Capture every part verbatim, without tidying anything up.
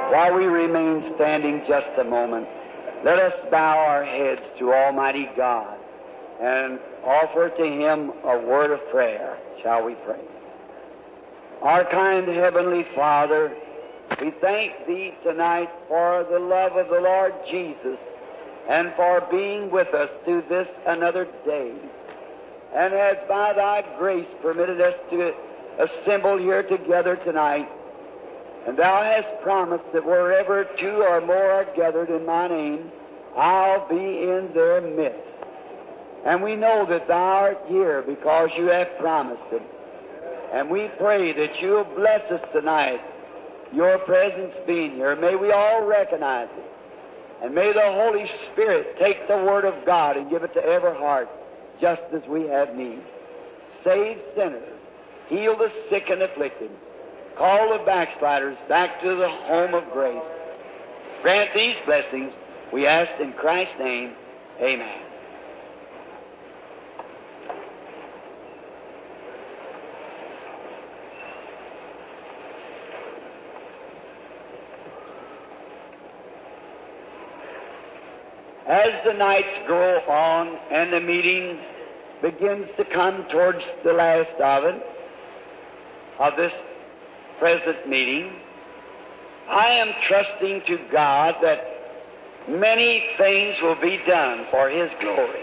While we remain standing just a moment, let us bow our heads to Almighty God and offer to Him a word of prayer. Shall we pray? Our kind Heavenly Father, we thank Thee tonight for the love of the Lord Jesus and for being with us through this another day, and has by Thy grace permitted us to assemble here together tonight. And Thou hast promised that wherever two or more are gathered in My name, I'll be in their midst. And we know that Thou art here because You have promised it. And we pray that You'll bless us tonight, Your presence being here. May we all recognize it. And may the Holy Spirit take the Word of God and give it to every heart, just as we have need. Save sinners, heal the sick and afflicted, call the backsliders back to the home of grace. Grant these blessings, we ask in Christ's name. Amen. As the nights go on and the meeting begins to come towards the last of it, of this present meeting, I am trusting to God that many things will be done for His glory.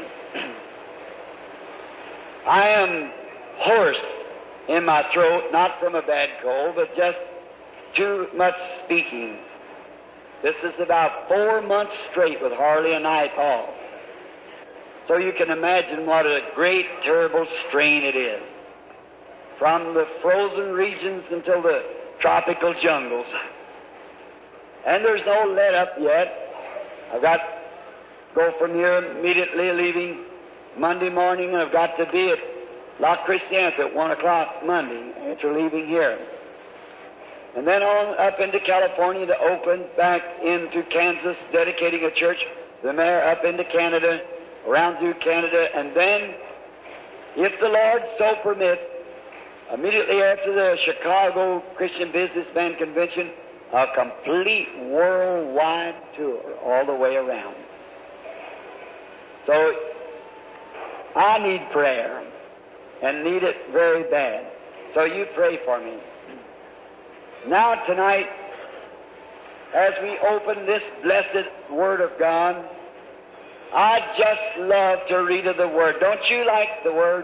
I am hoarse in my throat, not from a bad cold, but just too much speaking. This is about four months straight with hardly a night off. So you can imagine what a great, terrible strain it is. From the frozen regions until the tropical jungles. And there's no let up yet. I've got to go from here immediately, leaving Monday morning, and I've got to be at La Cristiente at one o'clock Monday after leaving here. And then on up into California to Oakland, back into Kansas, dedicating a church, the mayor up into Canada, around through Canada, and then, if the Lord so permits, immediately after the Chicago Christian Businessman Convention, a complete worldwide tour all the way around. So, I need prayer, and need it very bad. So you pray for me. Now tonight, as we open this blessed Word of God, I just love to read of the Word. Don't you like the Word?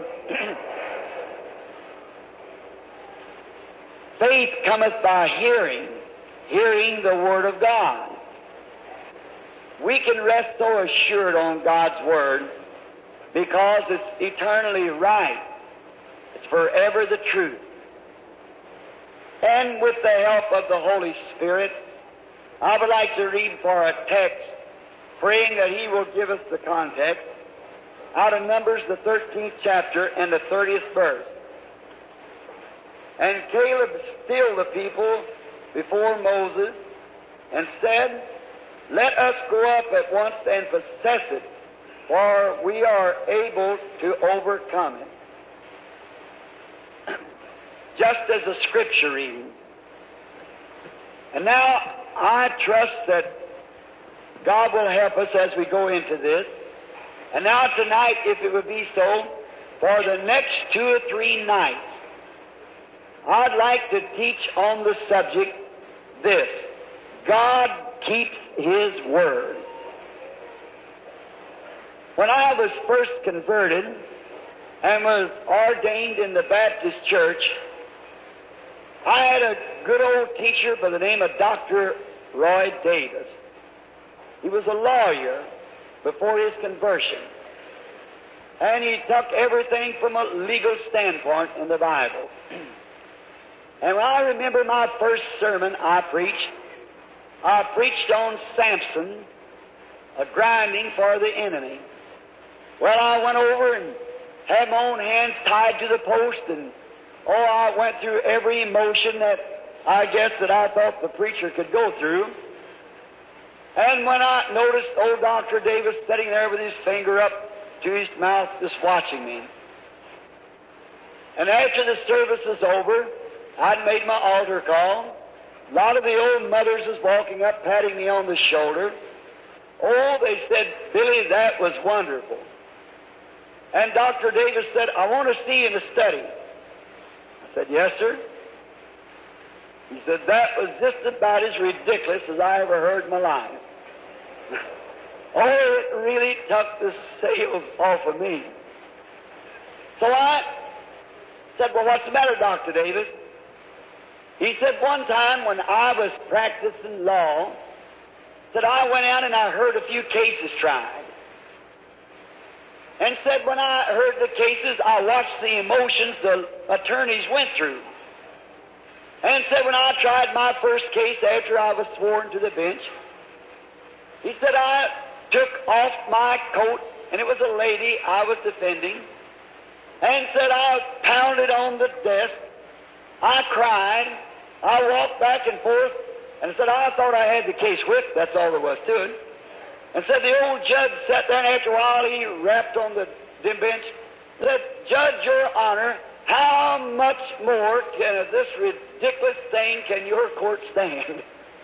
Faith cometh by hearing, hearing the Word of God. We can rest so assured on God's Word because it's eternally right. It's forever the truth. And with the help of the Holy Spirit, I would like to read for a text, praying that He will give us the context, out of Numbers, the thirteenth chapter and the thirtieth verse. And Caleb stilled the people before Moses and said, Let us go up at once and possess it, for we are able to overcome it. Just as a scripture reading. And now I trust that God will help us as we go into this. And now tonight, if it would be so, for the next two or three nights, I'd like to teach on the subject this: God keeps His word. When I was first converted and was ordained in the Baptist church, I had a good old teacher by the name of Doctor Roy Davis. He was a lawyer before his conversion, and he took everything from a legal standpoint in the Bible. And when I remember my first sermon I preached, I preached on Samson, a grinding for the enemy. Well, I went over and had my own hands tied to the post, and oh, I went through every emotion that I guess that I thought the preacher could go through. And when I noticed old Doctor Davis sitting there with his finger up to his mouth just watching me. And after the service was over, I'd made my altar call. A lot of the old mothers was walking up, patting me on the shoulder. Oh, they said, Billy, that was wonderful. And Doctor Davis said, I want to see you in the study. I said, yes, sir. He said, that was just about as ridiculous as I ever heard in my life. Oh, it really took the sails off of me. So I said, well, what's the matter, Doctor Davis? He said, one time when I was practicing law, said I went out and I heard a few cases tried. And said when I heard the cases, I watched the emotions the attorneys went through. And said when I tried my first case after I was sworn to the bench, he said I took off my coat, and it was a lady I was defending, and said I pounded on the desk, I cried, I walked back and forth, and said I thought I had the case whipped, that's all there was to it. And said the old judge sat there, and after a while he rapped on the bench, said, Judge, Your Honor, how much more can this ridiculous thing can your court stand?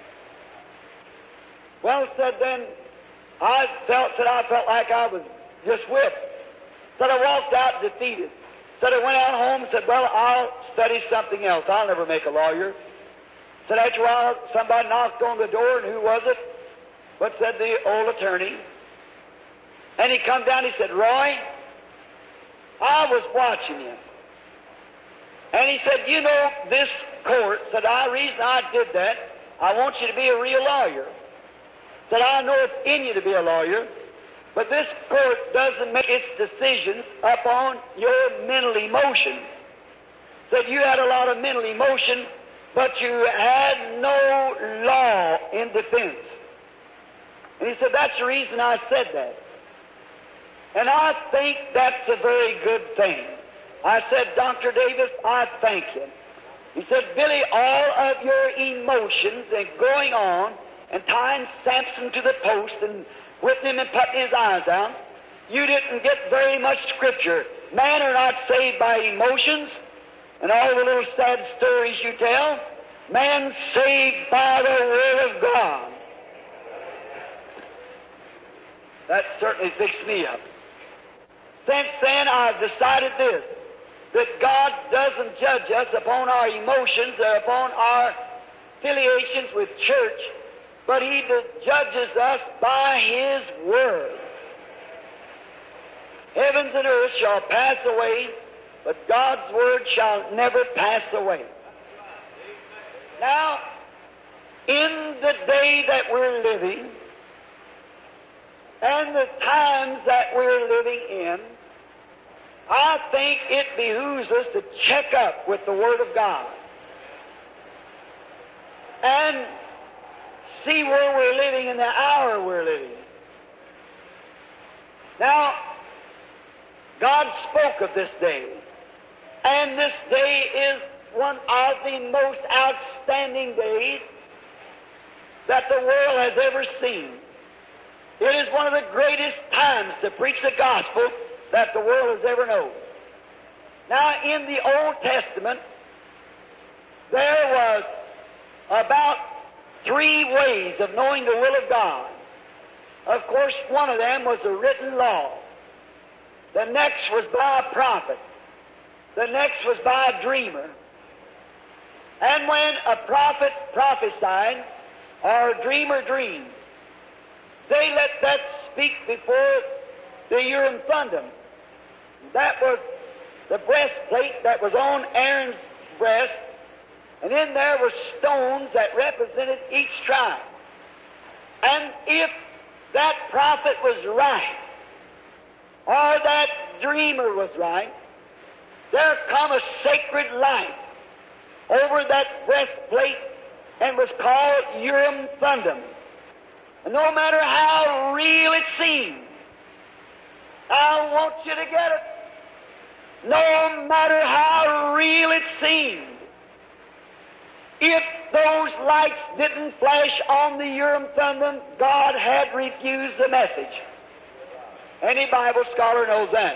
Well, said then, I felt, said I felt like I was just whipped. Said I walked out defeated. Said I went out home and said, well, I'll study something else. I'll never make a lawyer. Said after a while, somebody knocked on the door, and who was it? But said the old attorney. And he come down, he said, Roy, I was watching you. And he said, you know, this court, said I, the reason I did that, I want you to be a real lawyer. Said I know it's in you to be a lawyer, but this court doesn't make its decisions upon your mental emotion. Said you had a lot of mental emotion, but you had no law in defense. And he said, that's the reason I said that. And I think that's a very good thing. I said, Doctor Davis, I thank you. He said, Billy, all of your emotions and going on and tying Samson to the post and whipping him and putting his eyes out, you didn't get very much scripture. Men are not saved by emotions and all the little sad stories you tell. Man saved by the Word of God. That certainly fixed me up. Since then, I've decided this, that God doesn't judge us upon our emotions or upon our affiliations with church, but He judges us by His Word. Heavens and earth shall pass away, but God's Word shall never pass away. Now, in the day that we're living, and the times that we're living in, I think it behooves us to check up with the Word of God and see where we're living in the hour we're living. Now, God spoke of this day, and this day is one of the most outstanding days that the world has ever seen. It is one of the greatest times to preach the gospel that the world has ever known. Now, in the Old Testament, there was about three ways of knowing the will of God. Of course, one of them was a written law. The next was by a prophet. The next was by a dreamer. And when a prophet prophesied or a dreamer dreamed, they let that speak before the Urim Thummim. That was the breastplate that was on Aaron's breast, and in there were stones that represented each tribe. And if that prophet was right, or that dreamer was right, there come a sacred light over that breastplate and was called Urim Thummim. And no matter how real it seems, I want you to get it. No matter how real it seemed, if those lights didn't flash on the Urim Thummim, God had refused the message. Any Bible scholar knows that.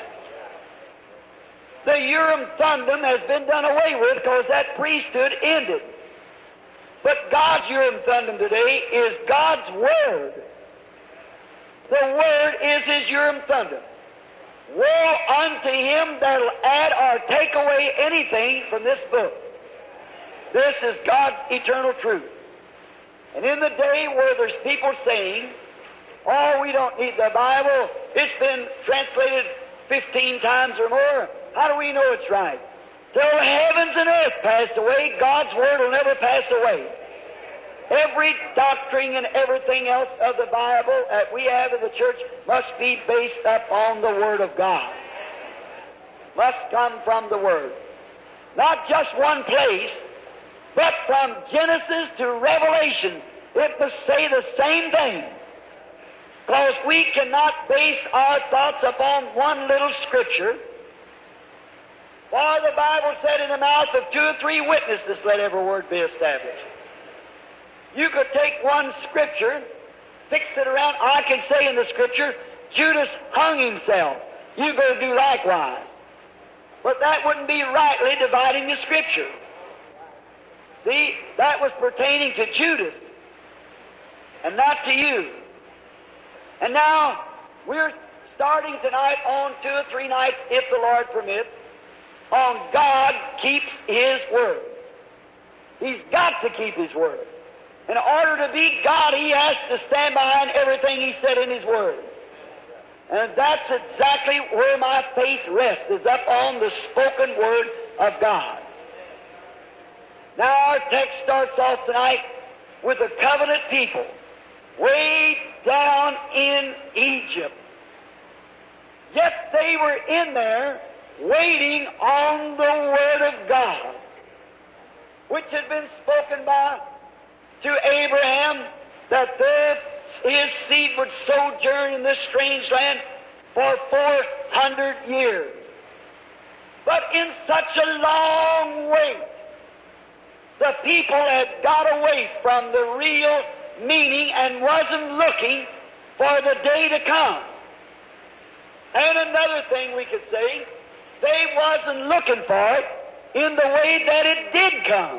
The Urim Thummim has been done away with because that priesthood ended. But God's Urim Thummim today is God's Word. The Word is His Urim Thummim. Woe unto him that'll add or take away anything from this book. This is God's eternal truth. And in the day where there's people saying, oh, we don't need the Bible, it's been translated fifteen times or more, how do we know it's right? Till the heavens and earth pass away, God's Word will never pass away. Every doctrine and everything else of the Bible that we have in the church must be based upon the Word of God. Must come from the Word. Not just one place, but from Genesis to Revelation, it must say the same thing. Because we cannot base our thoughts upon one little scripture. For the Bible said, in the mouth of two or three witnesses, let every word be established. You could take one scripture, fix it around. I can say in the scripture, Judas hung himself. You go do likewise. But that wouldn't be rightly dividing the scripture. See, that was pertaining to Judas and not to you. And now, we're starting tonight on two or three nights, if the Lord permits, on God keeps His Word. He's got to keep His Word. In order to be God, He has to stand behind everything He said in His Word. And that's exactly where my faith rests, is up on the spoken Word of God. Now our text starts off tonight with a covenant people way down in Egypt. Yet they were in there waiting on the Word of God, which had been spoken by to Abraham, that there his seed would sojourn in this strange land for four hundred years. But in such a long wait, the people had got away from the real meaning and wasn't looking for the day to come. And another thing we could say, they wasn't looking for it in the way that it did come.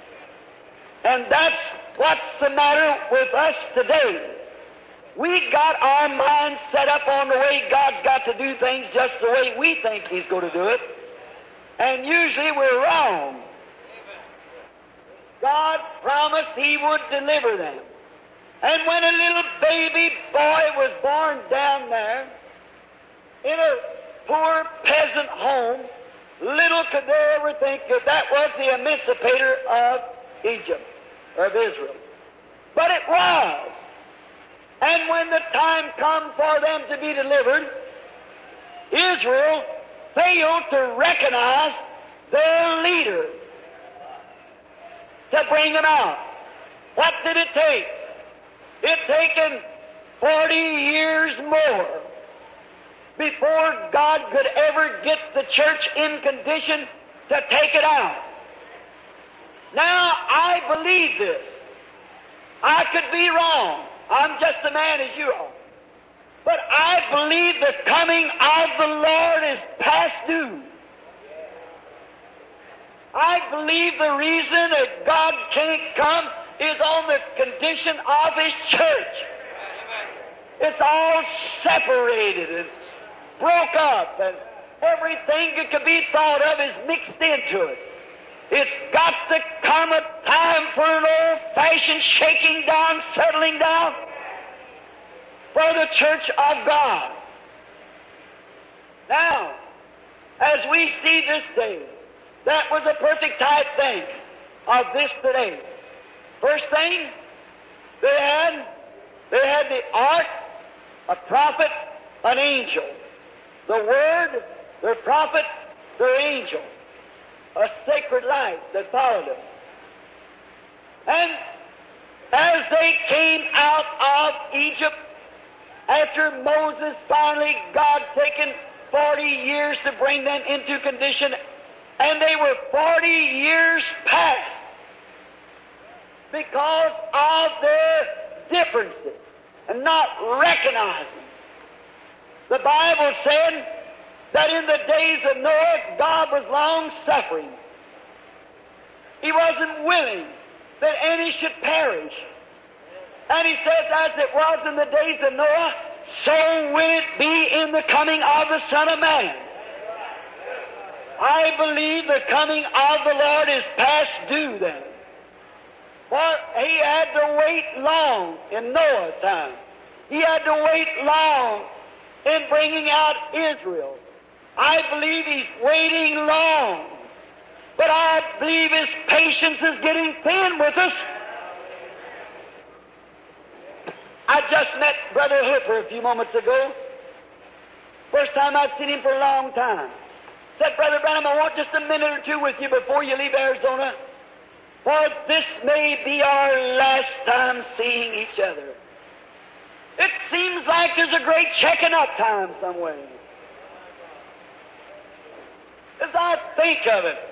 And that's what's the matter with us today. We got our minds set up on the way God's got to do things just the way we think He's going to do it. And usually we're wrong. God promised He would deliver them. And when a little baby boy was born down there in a poor peasant home, little could they ever think that that was the emancipator of Egypt, or of Israel. But it was. And when the time come for them to be delivered, Israel failed to recognize their leader to bring them out. What did it take? It taken forty years more before God could ever get the church in condition to take it out. Now, I believe this. I could be wrong. I'm just a man as you are. But I believe the coming of the Lord is past due. I believe the reason that God can't come is on the condition of His church. It's all separated and broke up, and everything that could be thought of is mixed into it. It's got to come a time for an old-fashioned shaking down, settling down for the church of God. Now, as we see this day, that was a perfect type thing of this today. First thing, they had, they had the ark, a prophet, an angel. The Word, their prophet, their angel. A sacred light that followed them. And as they came out of Egypt, after Moses finally, God taken forty years to bring them into condition, and they were forty years past because of their differences and not recognizing. The Bible said that in the days of Noah, God was long-suffering. He wasn't willing that any should perish. And he says, as it was in the days of Noah, so will it be in the coming of the Son of Man. I believe the coming of the Lord is past due then. For he had to wait long in Noah's time. He had to wait long in bringing out Israel. I believe he's waiting long. But I believe his patience is getting thin with us. I just met Brother Hooper a few moments ago. First time I've seen him for a long time. Said, Brother Branham, I want just a minute or two with you before you leave Arizona. For this may be our last time seeing each other. It seems like there's a great checking up time some way. As I think of it,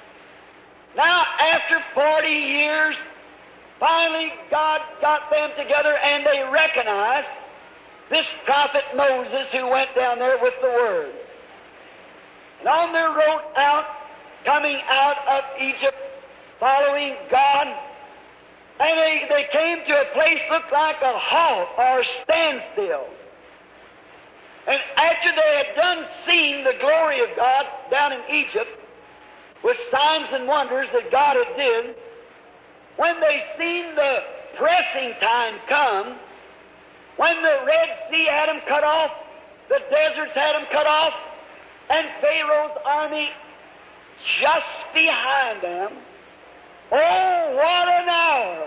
now after forty years, finally God got them together and they recognized this prophet Moses who went down there with the Word. And on their road out, coming out of Egypt, following God, and they, they came to a place looked like a halt or a standstill. And after they had done seeing the glory of God down in Egypt, with signs and wonders that God had did, when they seen the pressing time come, when the Red Sea had them cut off, the deserts had them cut off, and Pharaoh's army just behind them, oh, what an hour!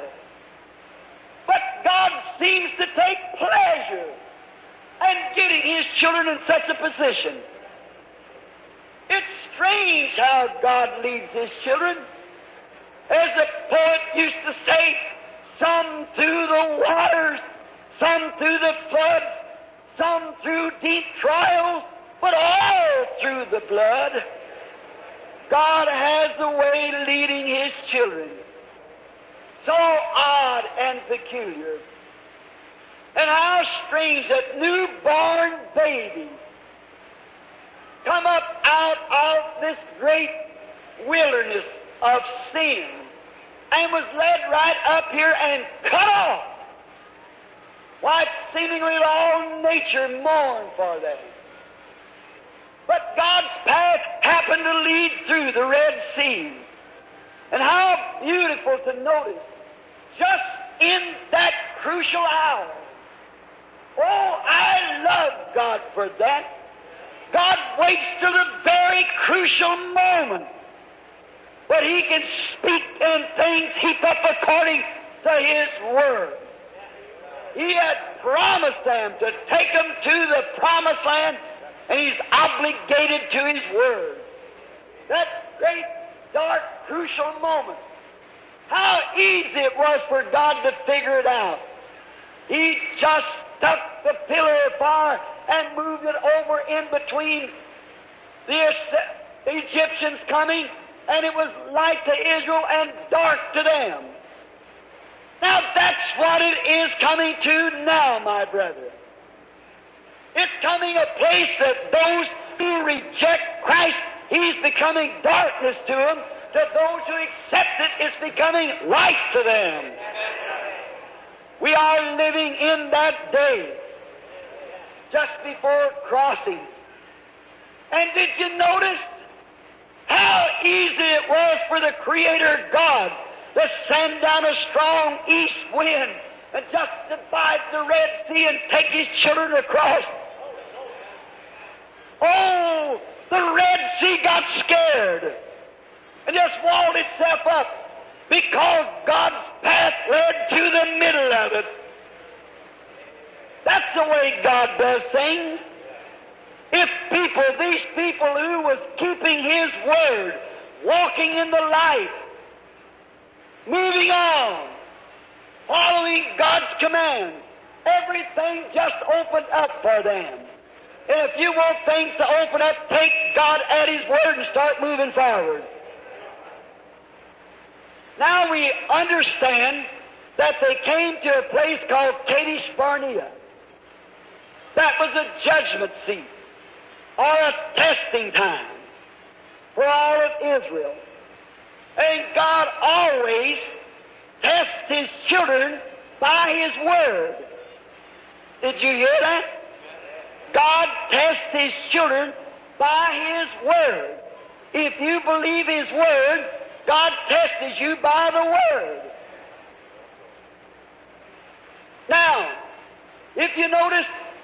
But God seems to take pleasure in getting His children in such a position. It's strange how God leads His children. As the poet used to say, some through the waters, some through the floods, some through deep trials, but all through the blood. God has the way leading His children. So odd and peculiar. And how strange that newborn baby come up out of this great wilderness of sin and was led right up here and cut off. Why, seemingly all nature mourned for them. But God's path happened to lead through the Red Sea. And how beautiful to notice, just in that crucial hour. Oh, I love God for that. God waits till the very crucial moment. But He can speak and things heap up according to His Word. He had promised them to take them to the promised land, and He's obligated to His Word. That great, dark, crucial moment. How easy it was for God to figure it out. He just took the pillar of fire and moved it over in between the Egyptians coming, and it was light to Israel and dark to them. Now that's what it is coming to now, my brethren. It's coming a place that those who reject Christ, He's becoming darkness to them. To those who accept it, it's becoming light to them. We are living in that day, just before crossing. And did you notice how easy it was for the Creator God to send down a strong east wind and just divide the Red Sea and take His children across? Oh, the Red Sea got scared and just walled itself up because God's path led to the middle of it. That's the way God does things. If people, these people who was keeping His Word, walking in the light, moving on, following God's command, everything just opened up for them. And if you want things to open up, take God at His Word and start moving forward. Now we understand that they came to a place called Kadesh Barnea. That was a judgment seat, or a testing time for all of Israel. And God always tests His children by His Word. Did you hear that? God tests His children by His Word. If you believe His Word, God tests you by the Word. Now, if you notice,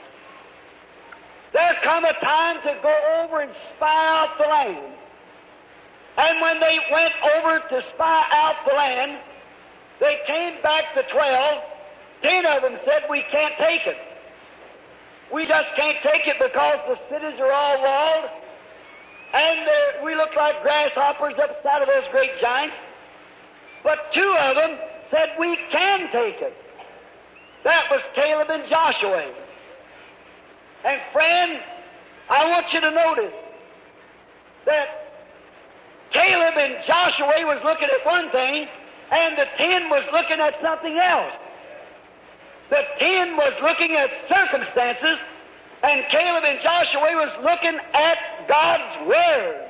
there come a time to go over and spy out the land. And when they went over to spy out the land, they came back to twelve. Ten of them said, we can't take it. We just can't take it because the cities are all walled, and uh, we look like grasshoppers upside of those great giants. But two of them said, we can take it. That was Caleb and Joshua. And friend, I want you to notice that Caleb and Joshua was looking at one thing, and the ten was looking at something else. The ten was looking at circumstances, and Caleb and Joshua was looking at God's Word.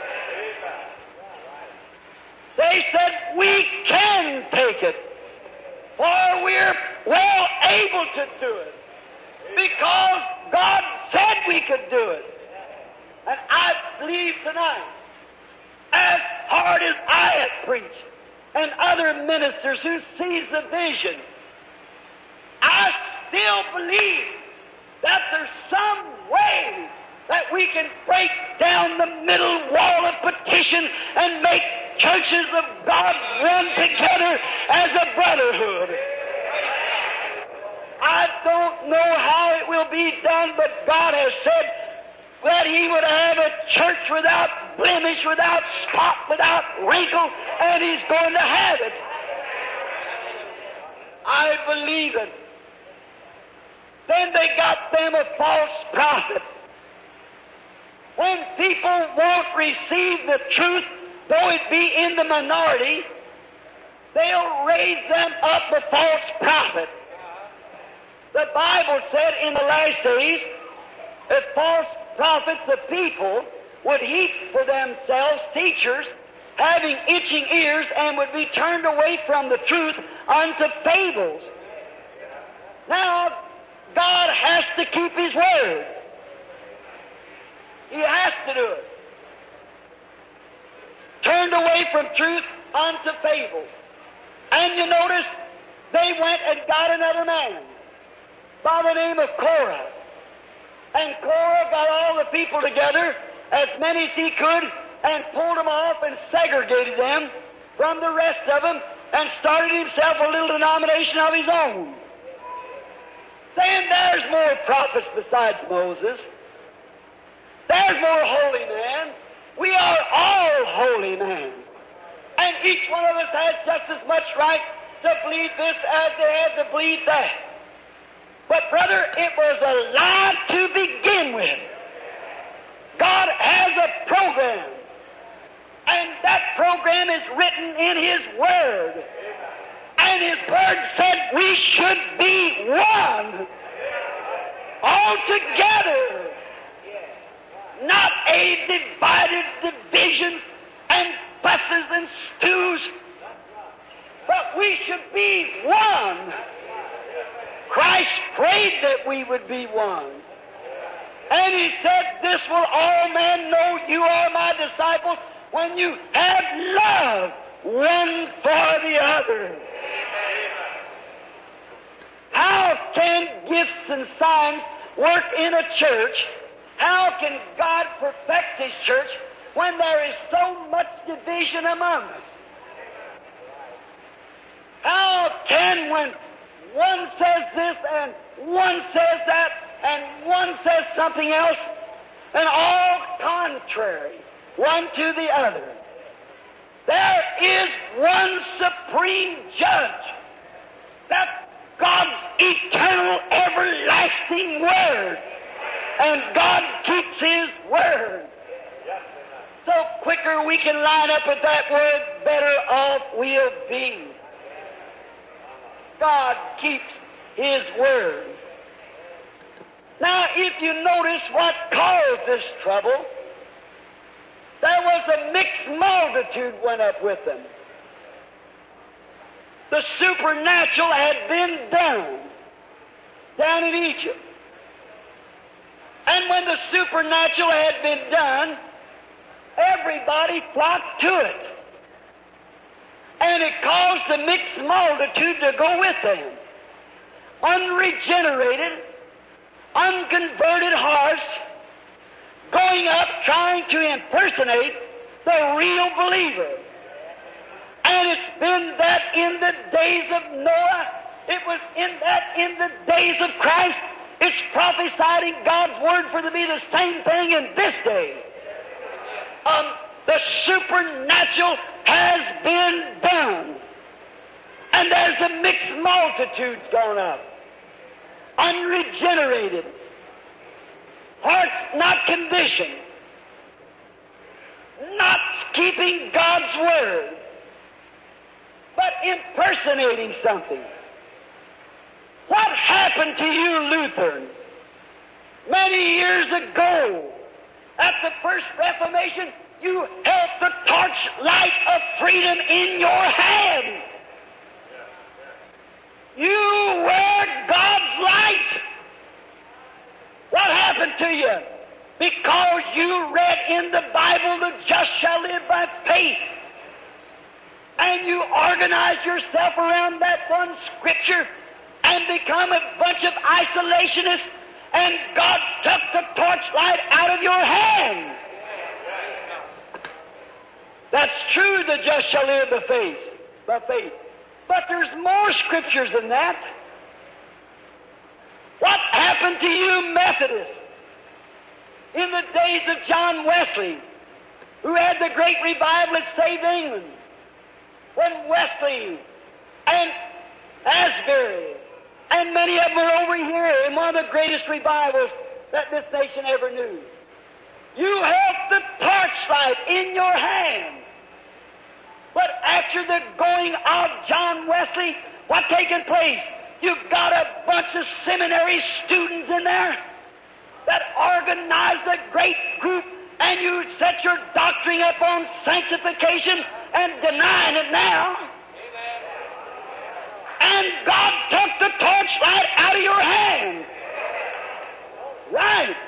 They said, we can take it, for we're well able to do it, because God said we could do it. And I believe tonight, as hard as I have preached, and other ministers who sees the vision, I still believe that there's some way that we can break down the middle wall of petition and make churches of God run together as a brotherhood. I don't know how it will be done, but God has said that He would have a church without blemish, without spot, without wrinkle, and He's going to have it. I believe it. Then they got them a false prophet. When people won't receive the truth, though it be in the minority, they'll raise them up a false prophet. The Bible said in the last days that false prophets, the people, would heap for themselves teachers having itching ears and would be turned away from the truth unto fables. Now, God has to keep His Word. He has to do it. Turned away from truth unto fables. And you notice, they went and got another man by the name of Korah. And Korah got all the people together, as many as he could, and pulled them off and segregated them from the rest of them, and started himself a little denomination of his own. Saying there's more prophets besides Moses. There's more holy men. We are all holy men. And each one of us has just as much right to believe this as they have to believe that. But brother, it was a lie to begin with. God has a program. And that program is written in His Word. And His Word said we should be one. All together. Not a divided division and fusses and stews. But we should be one. Christ prayed that we would be one. And He said, this will all men know you are my disciples when you have love one for the other. How can gifts and signs work in a church? How can God perfect His church when there is so much division among us? How can, when one says this and one says that and one says something else, and all contrary, one to the other? There is one supreme judge. That's God's eternal, everlasting Word. And God keeps His Word. So quicker we can line up with that Word, better off we'll be. God keeps His Word. Now, if you notice what caused this trouble, there was a mixed multitude went up with them. The supernatural had been done down in Egypt. And when the supernatural had been done, everybody flocked to it. And it caused the mixed multitude to go with them. Unregenerated, unconverted hearts going up trying to impersonate the real believer. And it's been that in the days of Noah. It was in that in the days of Christ. It's prophesied in God's Word for it to be the same thing in this day. Um, the supernatural has been done. And there's a mixed multitudes gone up. Unregenerated. Hearts not conditioned. Not keeping God's Word. But impersonating something. What happened to you, Lutheran? Many years ago, at the First Reformation, you held the torchlight of freedom in your hand. You were God's light. What happened to you? Because you read in the Bible, the just shall live by faith. And you organized yourself around that one scripture and become a bunch of isolationists, and God took the torchlight out of your hand. That's true, the just shall live by faith. By faith. But there's more scriptures than that. What happened to you Methodists in the days of John Wesley, who had the great revival that saved England? When Wesley and Asbury and many of them were over here in one of the greatest revivals that this nation ever knew. You held the torchlight in your hand. But after the going of John Wesley, what taken place? You got a bunch of seminary students in there that organized a great group, and you set your doctrine up on sanctification and denying it now. And God took the torchlight out of your hand. Right.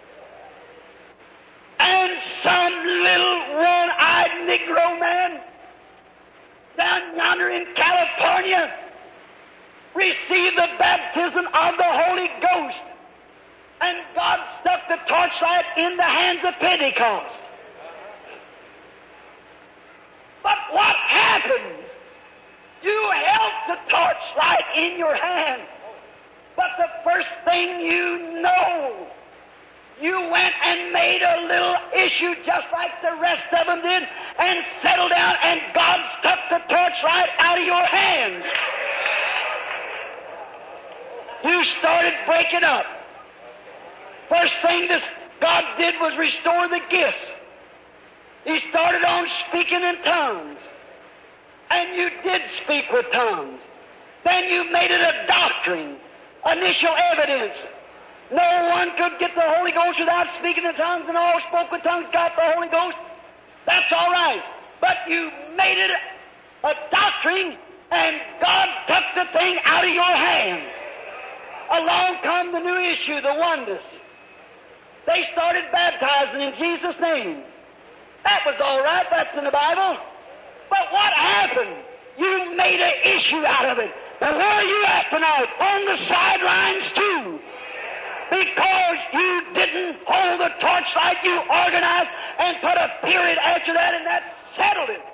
And some little one-eyed Negro man down yonder in California received the baptism of the Holy Ghost. And God stuck the torchlight in the hands of Pentecost. But what happened? You held the torchlight in your hand. But the first thing you know, you went and made a little issue just like the rest of them did and settled down, and God stuck the torchlight out of your hands. You started breaking up. First thing this God did was restore the gifts. He started on speaking in tongues. And you did speak with tongues. Then you made it a doctrine, initial evidence. No one could get the Holy Ghost without speaking in tongues, and all spoke with tongues got the Holy Ghost. That's all right. But you made it a doctrine, and God took the thing out of your hand. Along come the new issue, the oneness. They started baptizing in Jesus' name. That was all right. That's in the Bible. But what happened? You made an issue out of it. And where are you at tonight? On the sidelines too. Because you didn't hold the torchlight, you organized and put a period after that, and that settled it.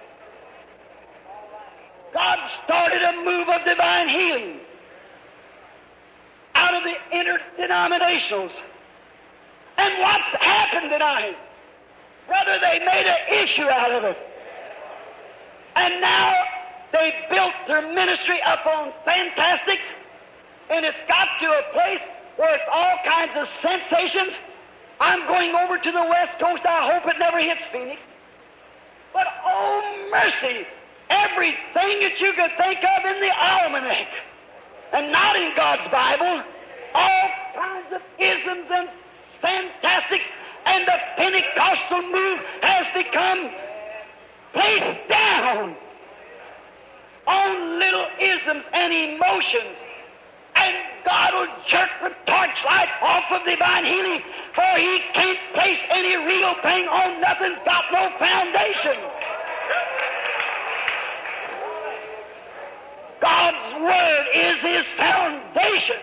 God started a move of divine healing out of the interdenominationals. And what's happened tonight? Brother, they made an issue out of it. And now they built their ministry up on fantastics, and it's got to a place where it's all kinds of sensations. I'm going over to the West Coast. I hope it never hits Phoenix. But, oh, mercy, everything that you could think of in the almanac, and not in God's Bible, all kinds of isms and fantastic, and the Pentecostal move has become placed down. on little isms and emotions, and God will jerk the torchlight off of divine healing, for He can't place any real thing on nothing's got no foundation. God's Word is His foundation.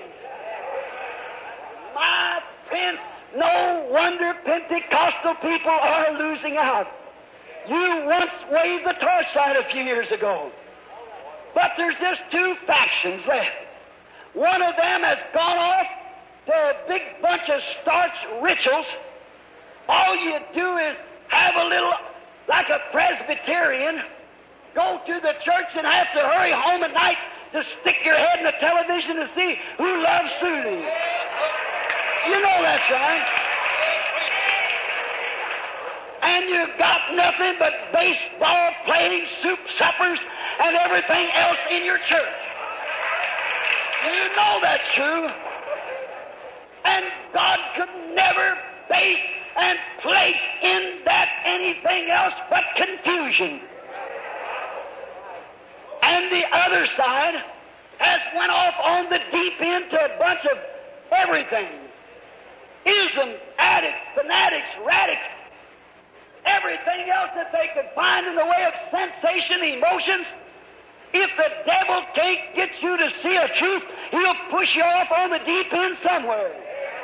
My friends, no wonder Pentecostal people are losing out. You once waved the torchlight a few years ago, but there's just two factions left. One of them has gone off to a big bunch of starch rituals. All you do is have a little, like a Presbyterian, go to the church and have to hurry home at night to stick your head in the television to see who loves Susie. You know that's right. And you've got nothing but baseball playing, soup suppers, and everything else in your church. You know that's true. And God could never base and place in that anything else but confusion. And the other side has went off on the deep end to a bunch of everything. Isms, addicts, fanatics, radicals, everything else that they could find in the way of sensation, emotions. If the devil can't get you to see a truth, he'll push you off on the deep end somewhere.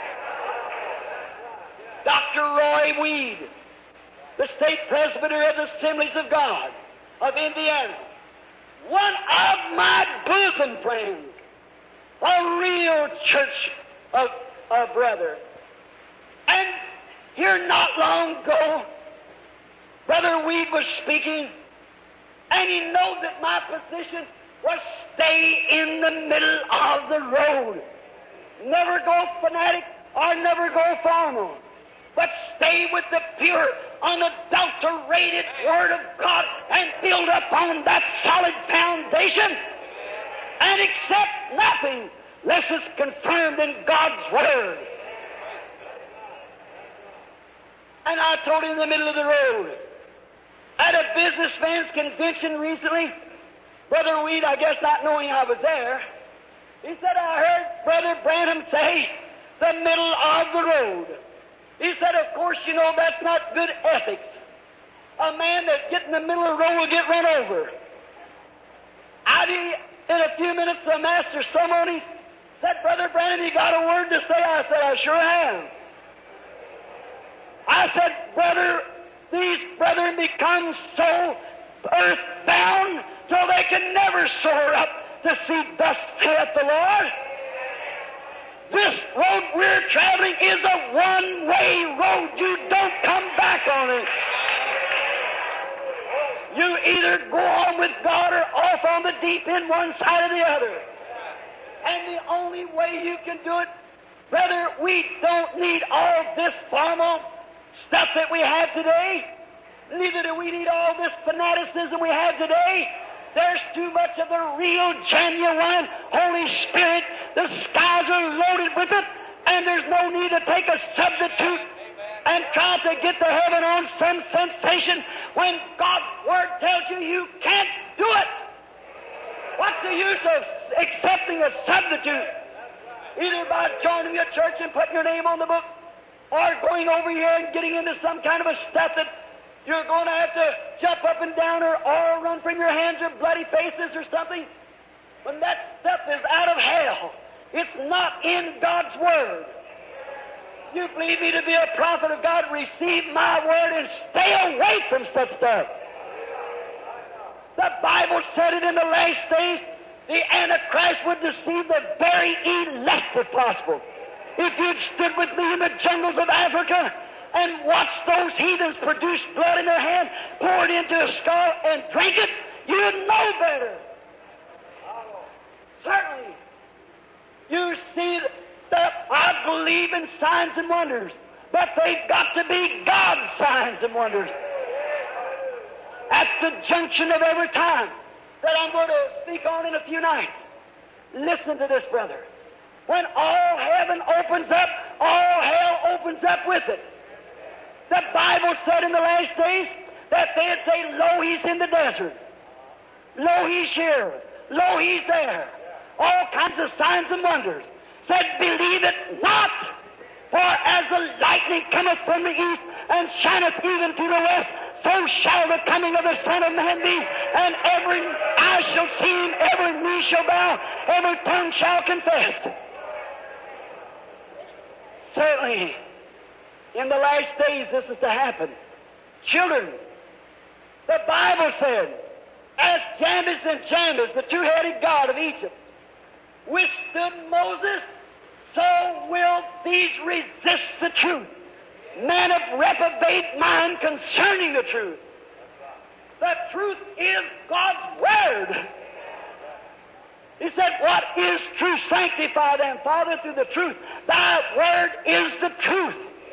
Doctor Roy Weed, the state presbyter of the Assemblies of God of Indiana, one of my bosom friends, a real church of a brother. And here not long ago, Brother Weed was speaking, and he knows that my position was stay in the middle of the road. Never go fanatic or never go formal, but stay with the pure, unadulterated Word of God and build up on that solid foundation and accept nothing less it's confirmed in God's Word. And I told him in the middle of the road, at a businessman's convention recently, Brother Weed, I guess not knowing I was there, he said, I heard Brother Branham say, the middle of the road. He said, of course, you know, that's not good ethics. A man that gets in the middle of the road will get run over. I did, in a few minutes, the master ceremony said, Brother Branham, you got a word to say? I said, I sure have. I said, brother, these brethren become so earthbound till they can never soar up to see thus saith the Lord. This road we're traveling is a one-way road. You don't come back on it. You either go on with God or off on the deep end, one side or the other. And the only way you can do it, brother, we don't need all this formal stuff that we have today. Neither do we need all this fanaticism we have today. There's too much of the real, genuine Holy Spirit. The skies are loaded with it, and there's no need to take a substitute and try to get to heaven on some sensation when God's Word tells you you can't do it. What's the use of accepting a substitute? Either by joining a church and putting your name on the book, or going over here and getting into some kind of a stuff that you're going to have to jump up and down or, or run from your hands or bloody faces or something. When that stuff is out of hell, it's not in God's Word. You believe me to be a prophet of God, receive my word and stay away from such stuff. The Bible said it in the last days, the Antichrist would deceive the very elect if possible. If you'd stood with me in the jungles of Africa and watched those heathens produce blood in their hand, pour it into a skull and drink it, you'd know better. Certainly. You see that I believe in signs and wonders, but they've got to be God's signs and wonders. At the junction of every time that I'm going to speak on in a few nights, listen to this, brother. When all heaven opens up, all hell opens up with it. The Bible said in the last days that they'd say, lo, he's in the desert. Lo, he's here. Lo, he's there. All kinds of signs and wonders. Said, believe it not, for as the lightning cometh from the east and shineth even to the west, so shall the coming of the Son of Man be, and every eye shall see him, every knee shall bow, every tongue shall confess. Certainly, in the last days this is to happen. Children, the Bible said, as Jambres and Jambres, the two-headed god of Egypt, withstood Moses, so will these resist the truth. Men of reprobate mind concerning the truth. The truth is God's Word. He said, what is truth? Sanctify them, Father, through the truth. Thy Word is the truth.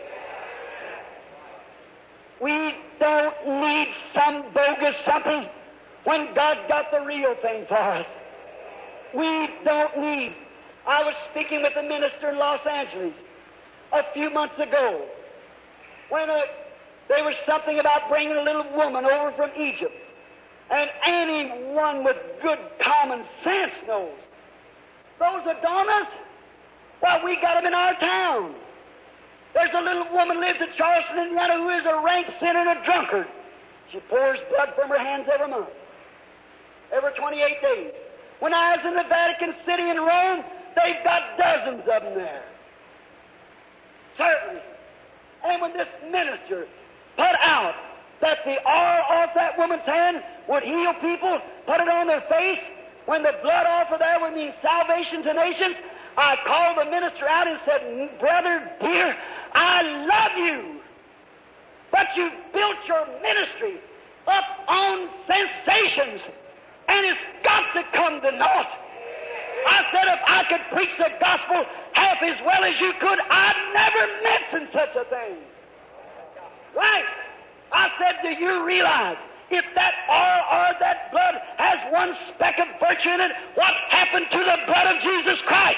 We don't need some bogus something when God's got the real thing for us. We don't need. I was speaking with a minister in Los Angeles a few months ago when a, there was something about bringing a little woman over from Egypt. And anyone with good common sense knows. Those Adonis, well, we got them in our town. There's a little woman lives in Charleston, Indiana, who is a rank sinner and a drunkard. She pours blood from her hands every month, every twenty-eight days. When I was in the Vatican City in Rome, they've got dozens of them there. Certainly. And when this minister put out that the oil off that woman's hand would heal people, put it on their face, when the blood off of there would mean salvation to nations, I called the minister out and said, brother dear, I love you, but you've built your ministry up on sensations, and it's got to come to naught. I said, if I could preach the gospel half as well as you could, I'd never mention such a thing. Right? I said, do you realize if that oil or that blood has one speck of virtue in it, what happened to the blood of Jesus Christ?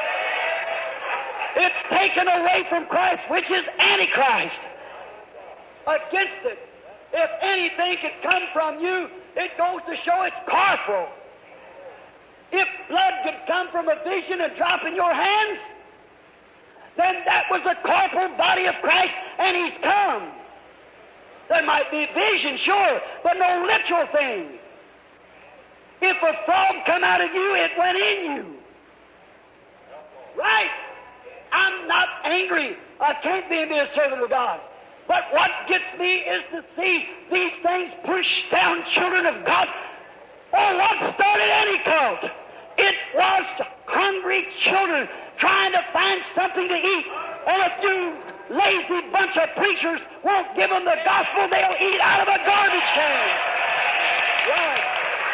It's taken away from Christ, which is Antichrist. Against it. If anything could come from you, it goes to show it's corporal. If blood could come from a vision and drop in your hands, then that was the corporal body of Christ, and He's come. There might be vision, sure, but no literal thing. If a frog come out of you, it went in you. Right? I'm not angry. I can't be a servant of God. But what gets me is to see these things push down children of God. Oh, what started any cult? It was hungry children trying to find something to eat. And a few lazy bunch of preachers won't give them the gospel, they'll eat out of a garbage can. Right.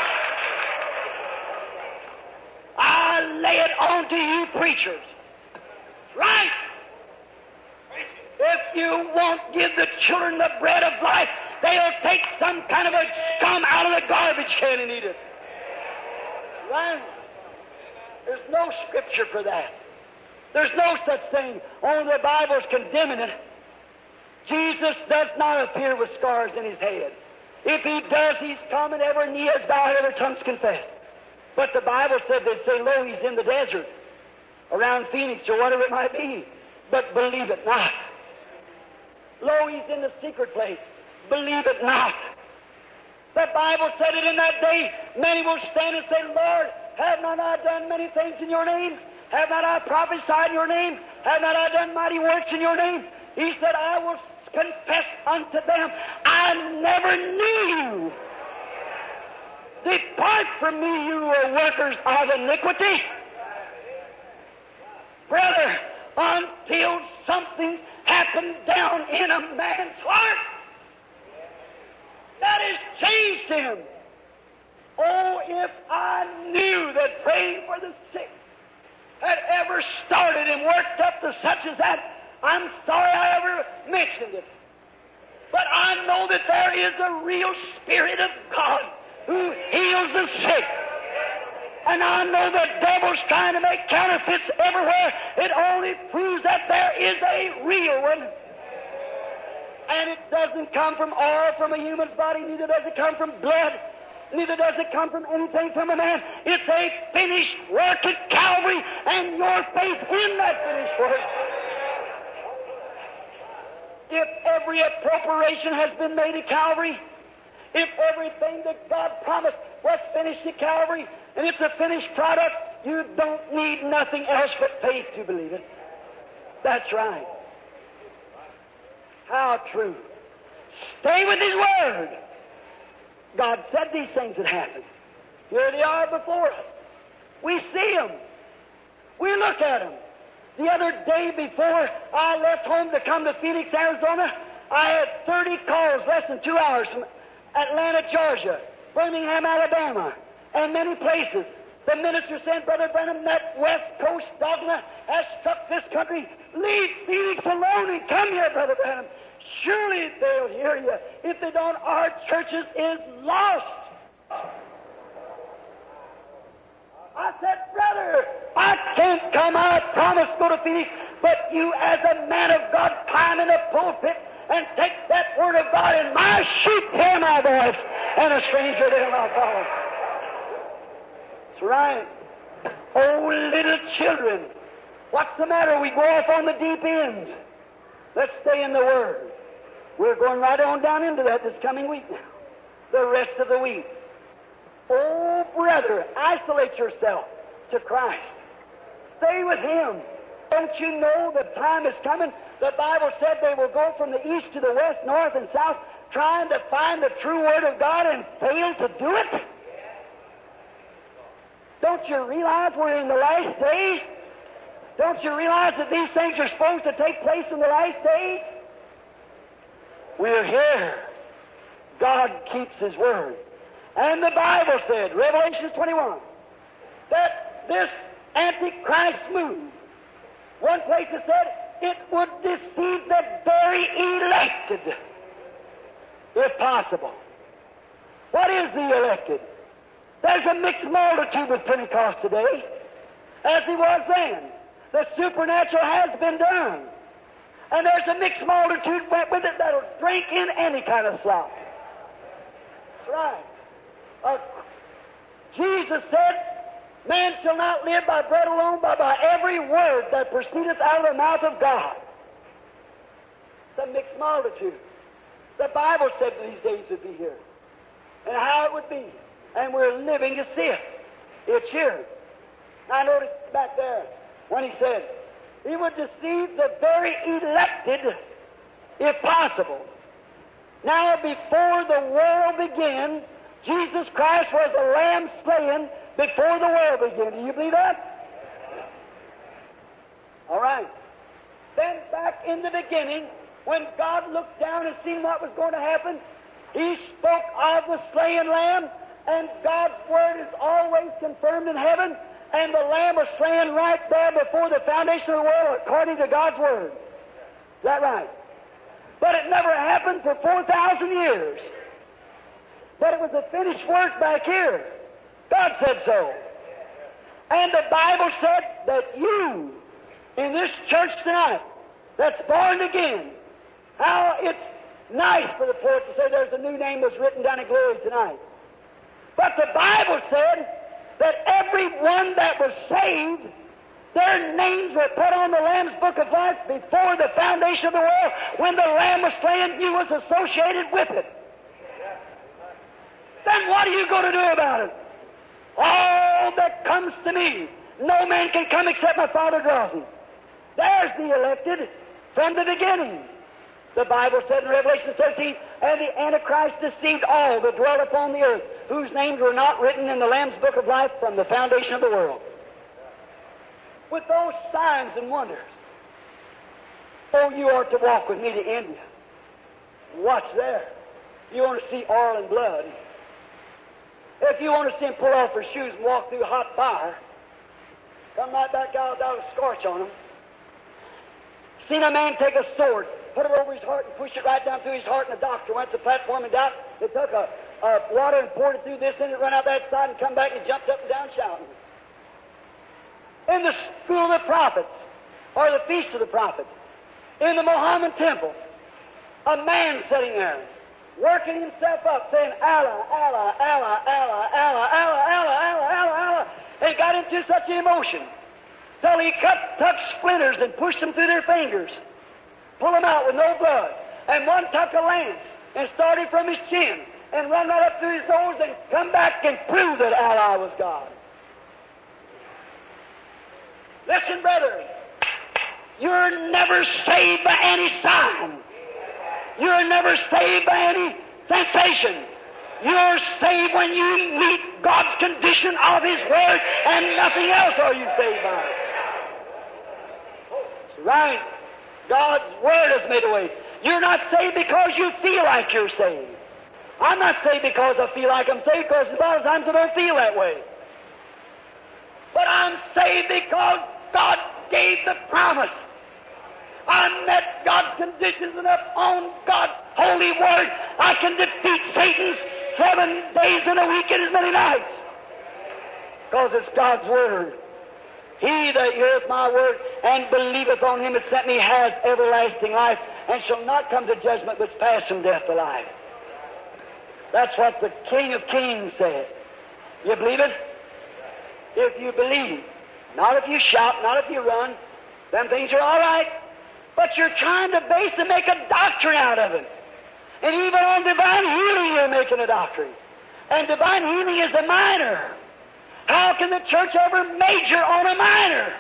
I lay it on to you preachers. Right. If you won't give the children the bread of life, they'll take some kind of a scum out of the garbage can and eat it. Right? There's no scripture for that. There's no such thing. Only the Bible's condemning it. Jesus does not appear with scars in His head. If He does, He's come and every knee has bowed, every tongue's confessed. But the Bible said they'd say, lo, He's in the desert, around Phoenix or whatever it might be. But believe it not. Lo, He's in the secret place. Believe it not. The Bible said it in that day. Many will stand and say, Lord, have not I done many things in your name? Have not I prophesied in your name? Have not I done mighty works in your name? He said, I will confess unto them, I never knew you. Depart from me, you are workers of iniquity. Brother, until something happened down in a man's heart that has changed him. Oh, if I knew that praying for the sick had ever started and worked up to such as that, I'm sorry I ever mentioned it. But I know that there is a real Spirit of God who heals the sick. And I know the devil's trying to make counterfeits everywhere. It only proves that there is a real one. And it doesn't come from oil from a human's body, neither does it come from blood. neither does it come from anything from a man. It's a finished work at Calvary, and your faith in that finished work. If every appropriation has been made at Calvary, if everything that God promised was finished at Calvary, and it's a finished product, you don't need nothing else but faith to believe it. That's right. How true. Stay with His Word. God said these things would happen. Here they are before us. We see them. We look at them. The other day before I left home to come to Phoenix, Arizona, I had thirty calls less than two hours from Atlanta, Georgia, Birmingham, Alabama, and many places. The minister said, Brother Branham, that West Coast dogma has struck this country. Leave Phoenix alone and come here, Brother Branham. Surely they'll hear you. If they don't, our churches is lost. I said, Brother, I can't come. I promise to go to Phoenix, but you as a man of God climb in the pulpit and take that word of God, and my sheep hear my voice, and a stranger they will not follow. That's right. Oh, little children, what's the matter? We go off on the deep ends. Let's stay in the Word. We're going right on down into that this coming week now, the rest of the week. Oh, brother, isolate yourself to Christ. Stay with Him. Don't you know the time is coming? The Bible said they will go from the east to the west, north and south, trying to find the true Word of God and fail to do it? Don't you realize we're in the last days? Don't you realize that these things are supposed to take place in the last days? We're here. God keeps His Word. And the Bible said, Revelation twenty-one, that this Antichrist move, one place it said, it would deceive the very elected, if possible. What is the elected? There's a mixed multitude with Pentecost today, as there was then. The supernatural has been done. And there's a mixed multitude with it that'll drink in any kind of slop. That's right. Uh, Jesus said, man shall not live by bread alone, but by every word that proceedeth out of the mouth of God. It's a mixed multitude. The Bible said these days would be here, and how it would be. And we're living to see it. It's here. I noticed back there when he said, He would deceive the very elected, if possible. Now, before the world began, Jesus Christ was a lamb slain before the world began. Do you believe that? All right. Then back in the beginning, when God looked down and seen what was going to happen, He spoke of the slain lamb, and God's Word is always confirmed in heaven, and the lamb was slain right there before the foundation of the world according to God's Word. Is that right? But it never happened for four thousand years. But it was a finished work back here. God said so. And the Bible said that you, in this church tonight, that's born again, how it's nice for the poet to say there's a new name was written down in glory tonight. But the Bible said that everyone that was saved, their names were put on the Lamb's Book of Life before the foundation of the world. When the Lamb was slain, you was associated with it. Then what are you going to do about it? All that comes to me, no man can come except my Father draws him. There's the elected from the beginning. The Bible said in Revelation thirteen, and the Antichrist deceived all that dwell upon the earth, whose names were not written in the Lamb's Book of Life from the foundation of the world. With those signs and wonders, oh, you are to walk with me to India. Watch there. You want to see oil and blood. If you want to see him pull off his shoes and walk through hot fire, come right back out without a scorch on him. Seen a man take a sword, put it over his heart and push it right down through his heart, and the doctor went to the platform and died. They took a, a water and poured it through this and it ran out that side and come back and jumped up and down shouting. In the school of the prophets, or the feast of the prophets, in the Mohammedan temple, a man sitting there, working himself up, saying, Allah, Allah, Allah, Allah, Allah, Allah, Allah, Allah, Allah, Allah, and got into such emotion till he cut, took splinters and pushed them through their fingers, pull them out with no blood. And one took a lance and started from his chin and run right up through his nose and come back and prove that Allah was God. Listen, brother, you're never saved by any sign. You're never saved by any sensation. You're saved when you meet God's condition of His Word, and nothing else are you saved by. That's right. God's Word has made a way. You're not saved because you feel like you're saved. I'm not saved because I feel like I'm saved, because a lot of times I don't feel that way. But I'm saved because God gave the promise. I met God's conditions, and upon God's holy Word I can defeat Satan seven days in a week and as many nights. Because it's God's Word. He that heareth my word and believeth on Him that sent me has everlasting life, and shall not come to judgment, but is passed from death to life. That's what the King of Kings said. You believe it? If you believe. Not if you shout, not if you run. Them things are all right. But you're trying to base and make a doctrine out of it. And even on divine healing you're making a doctrine. And divine healing is a minor. How can the church ever major on a minor?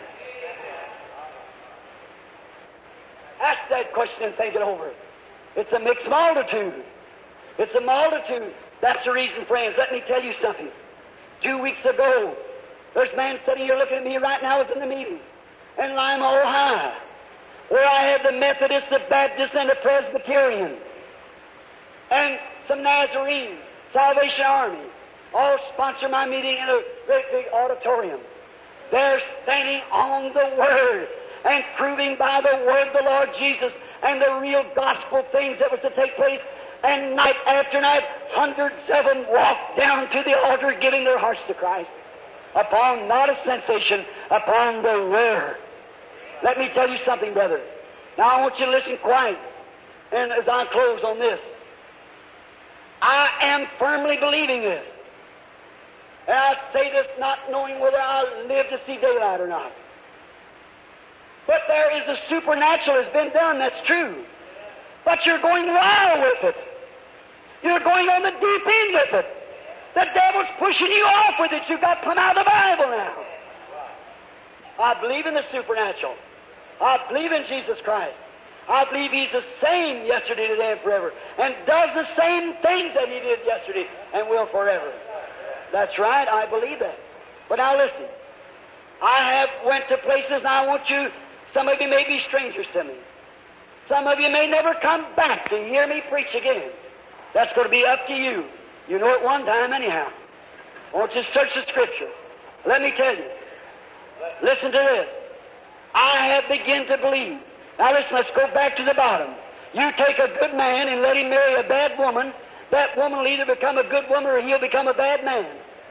Ask that question and think it over. It's a mixed multitude. It's a multitude. That's the reason, friends. Let me tell you something. Two weeks ago, there's a man sitting here looking at me right now. I was in the meeting in Lima, Ohio, where I had the Methodists, the Baptists, and the Presbyterian, and some Nazarenes, Salvation Army, all sponsor my meeting in a great big auditorium. They're standing on the Word and proving by the Word the Lord Jesus and the real gospel things that was to take place. And night after night, hundreds of them walked down to the altar giving their hearts to Christ. Upon not a sensation, upon the Word. Let me tell you something, brother. Now I want you to listen quiet. And as I close on this, I am firmly believing this. And I say this not knowing whether I'll live to see daylight or not. But there is a supernatural that's been done, that's true. But you're going wild with it. You're going on the deep end with it. The devil's pushing you off with it. You've got to come out of the Bible now. I believe in the supernatural. I believe in Jesus Christ. I believe He's the same yesterday, today, and forever. And does the same things that He did yesterday and will forever. That's right, I believe that. But now listen. I have went to places, and I want you, some of you may be strangers to me. Some of you may never come back to hear me preach again. That's going to be up to you. You know it one time anyhow. I want you to search the Scripture. Let me tell you. Listen to this. I have begun to believe. Now listen, let's go back to the bottom. You take a good man and let him marry a bad woman. That woman will either become a good woman or he'll become a bad man.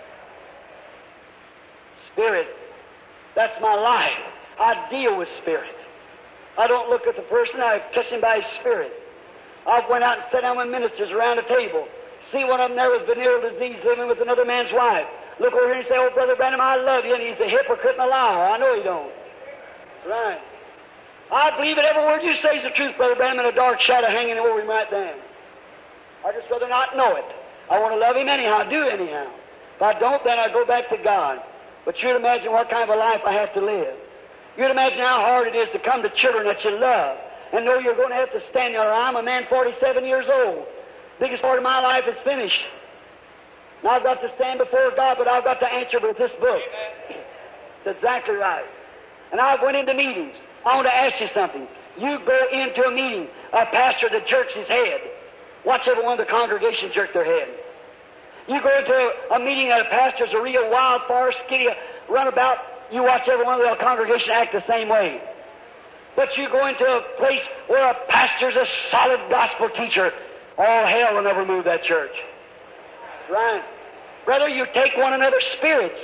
Spirit. That's my life. I deal with spirit. I don't look at the person, I touch him by his spirit. I've went out and sat down with ministers around a table. See one of them there with venereal disease living with another man's wife. Look over here and say, oh, Brother Branham, I love you. And he's a hypocrite and a liar. I know he don't. Right. I believe that every word you say is the truth, Brother Branham, and a dark shadow hanging over him right then. I'd just rather not know it. I want to love him anyhow, I do anyhow. If I don't, then I go back to God. But you'd imagine what kind of a life I have to live. You'd imagine how hard it is to come to children that you love and know you're going to have to stand there. I'm a man forty-seven years old. Biggest part of my life is finished. Now I've got to stand before God, but I've got to answer with this book. It's exactly right. And I went into meetings. I want to ask you something. You go into a meeting, a pastor that jerks his head. Watch every one of the congregation jerk their head. You go into a, a meeting that a pastor's a real wild, far, skitty, runabout. You watch every one of the congregation act the same way. But you go into a place where a pastor's a solid gospel teacher, all hell will never move that church. Right. Brother, you take one another's spirits.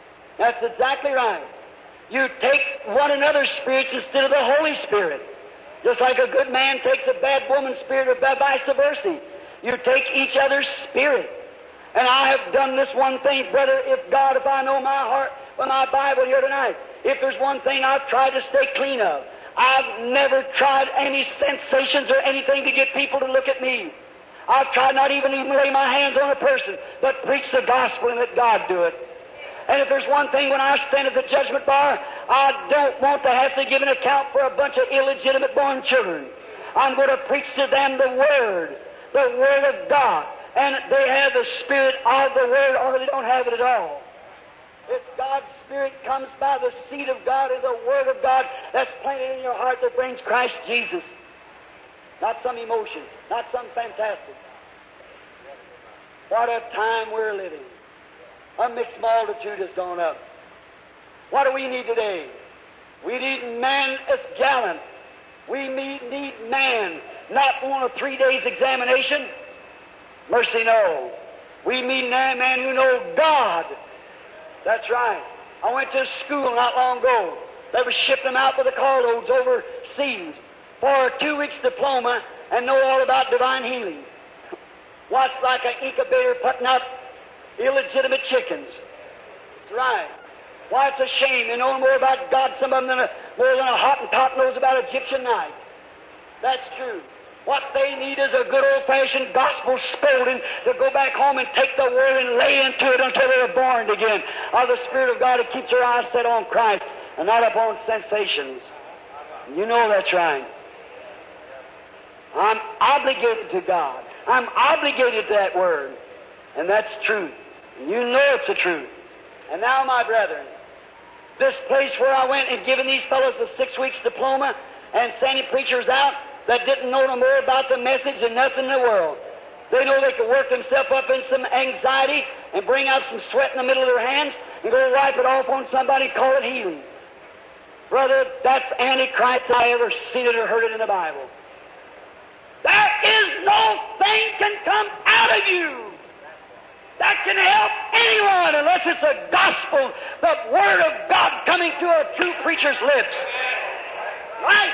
That's exactly right. You take one another's spirits instead of the Holy Spirit. Just like a good man takes a bad woman's spirit, or vice versa. You take each other's spirit. And I have done this one thing, brother, if God, if I know my heart with my Bible here tonight, if there's one thing I've tried to stay clean of, I've never tried any sensations or anything to get people to look at me. I've tried not even to even lay my hands on a person, but preach the gospel and let God do it. And if there's one thing when I stand at the judgment bar, I don't want to have to give an account for a bunch of illegitimate born children. I'm going to preach to them the Word, the Word of God. And they have the Spirit of the Word, or they don't have it at all. If God's Spirit comes by the seed of God and the Word of God that's planted in your heart that brings Christ Jesus. Not some emotion, not some fantastic. What a time we're living. A mixed multitude has gone up. What do we need today? We need man as gallant. We need, need man, not on a three days examination. Mercy, no. We need a man who knows God. That's right. I went to school not long ago. They were shipping them out with the carloads overseas for a two weeks diploma and know all about divine healing. What's like an incubator putting out illegitimate chickens. That's right. Why, it's a shame. They know more about God, some of them, than a, more than a Hottentot knows about Egyptian night. That's true. What they need is a good old-fashioned gospel scolding to go back home and take the Word and lay into it until they're born again. Of the Spirit of God that keeps their eyes set on Christ and not upon sensations. You know that's right. I'm obligated to God. I'm obligated to that Word. And that's truth. And you know it's the truth. And now, my brethren, this place where I went and given these fellows the six weeks diploma and sending preachers out that didn't know no more about the message than nothing in the world. They know they could work themselves up in some anxiety and bring out some sweat in the middle of their hands and go wipe it off on somebody and call it healing. Brother, that's Antichrist I ever seen it or heard it in the Bible. There is no thing can come out of you that can help anyone unless it's the gospel, the Word of God coming to a true preacher's lips. Right?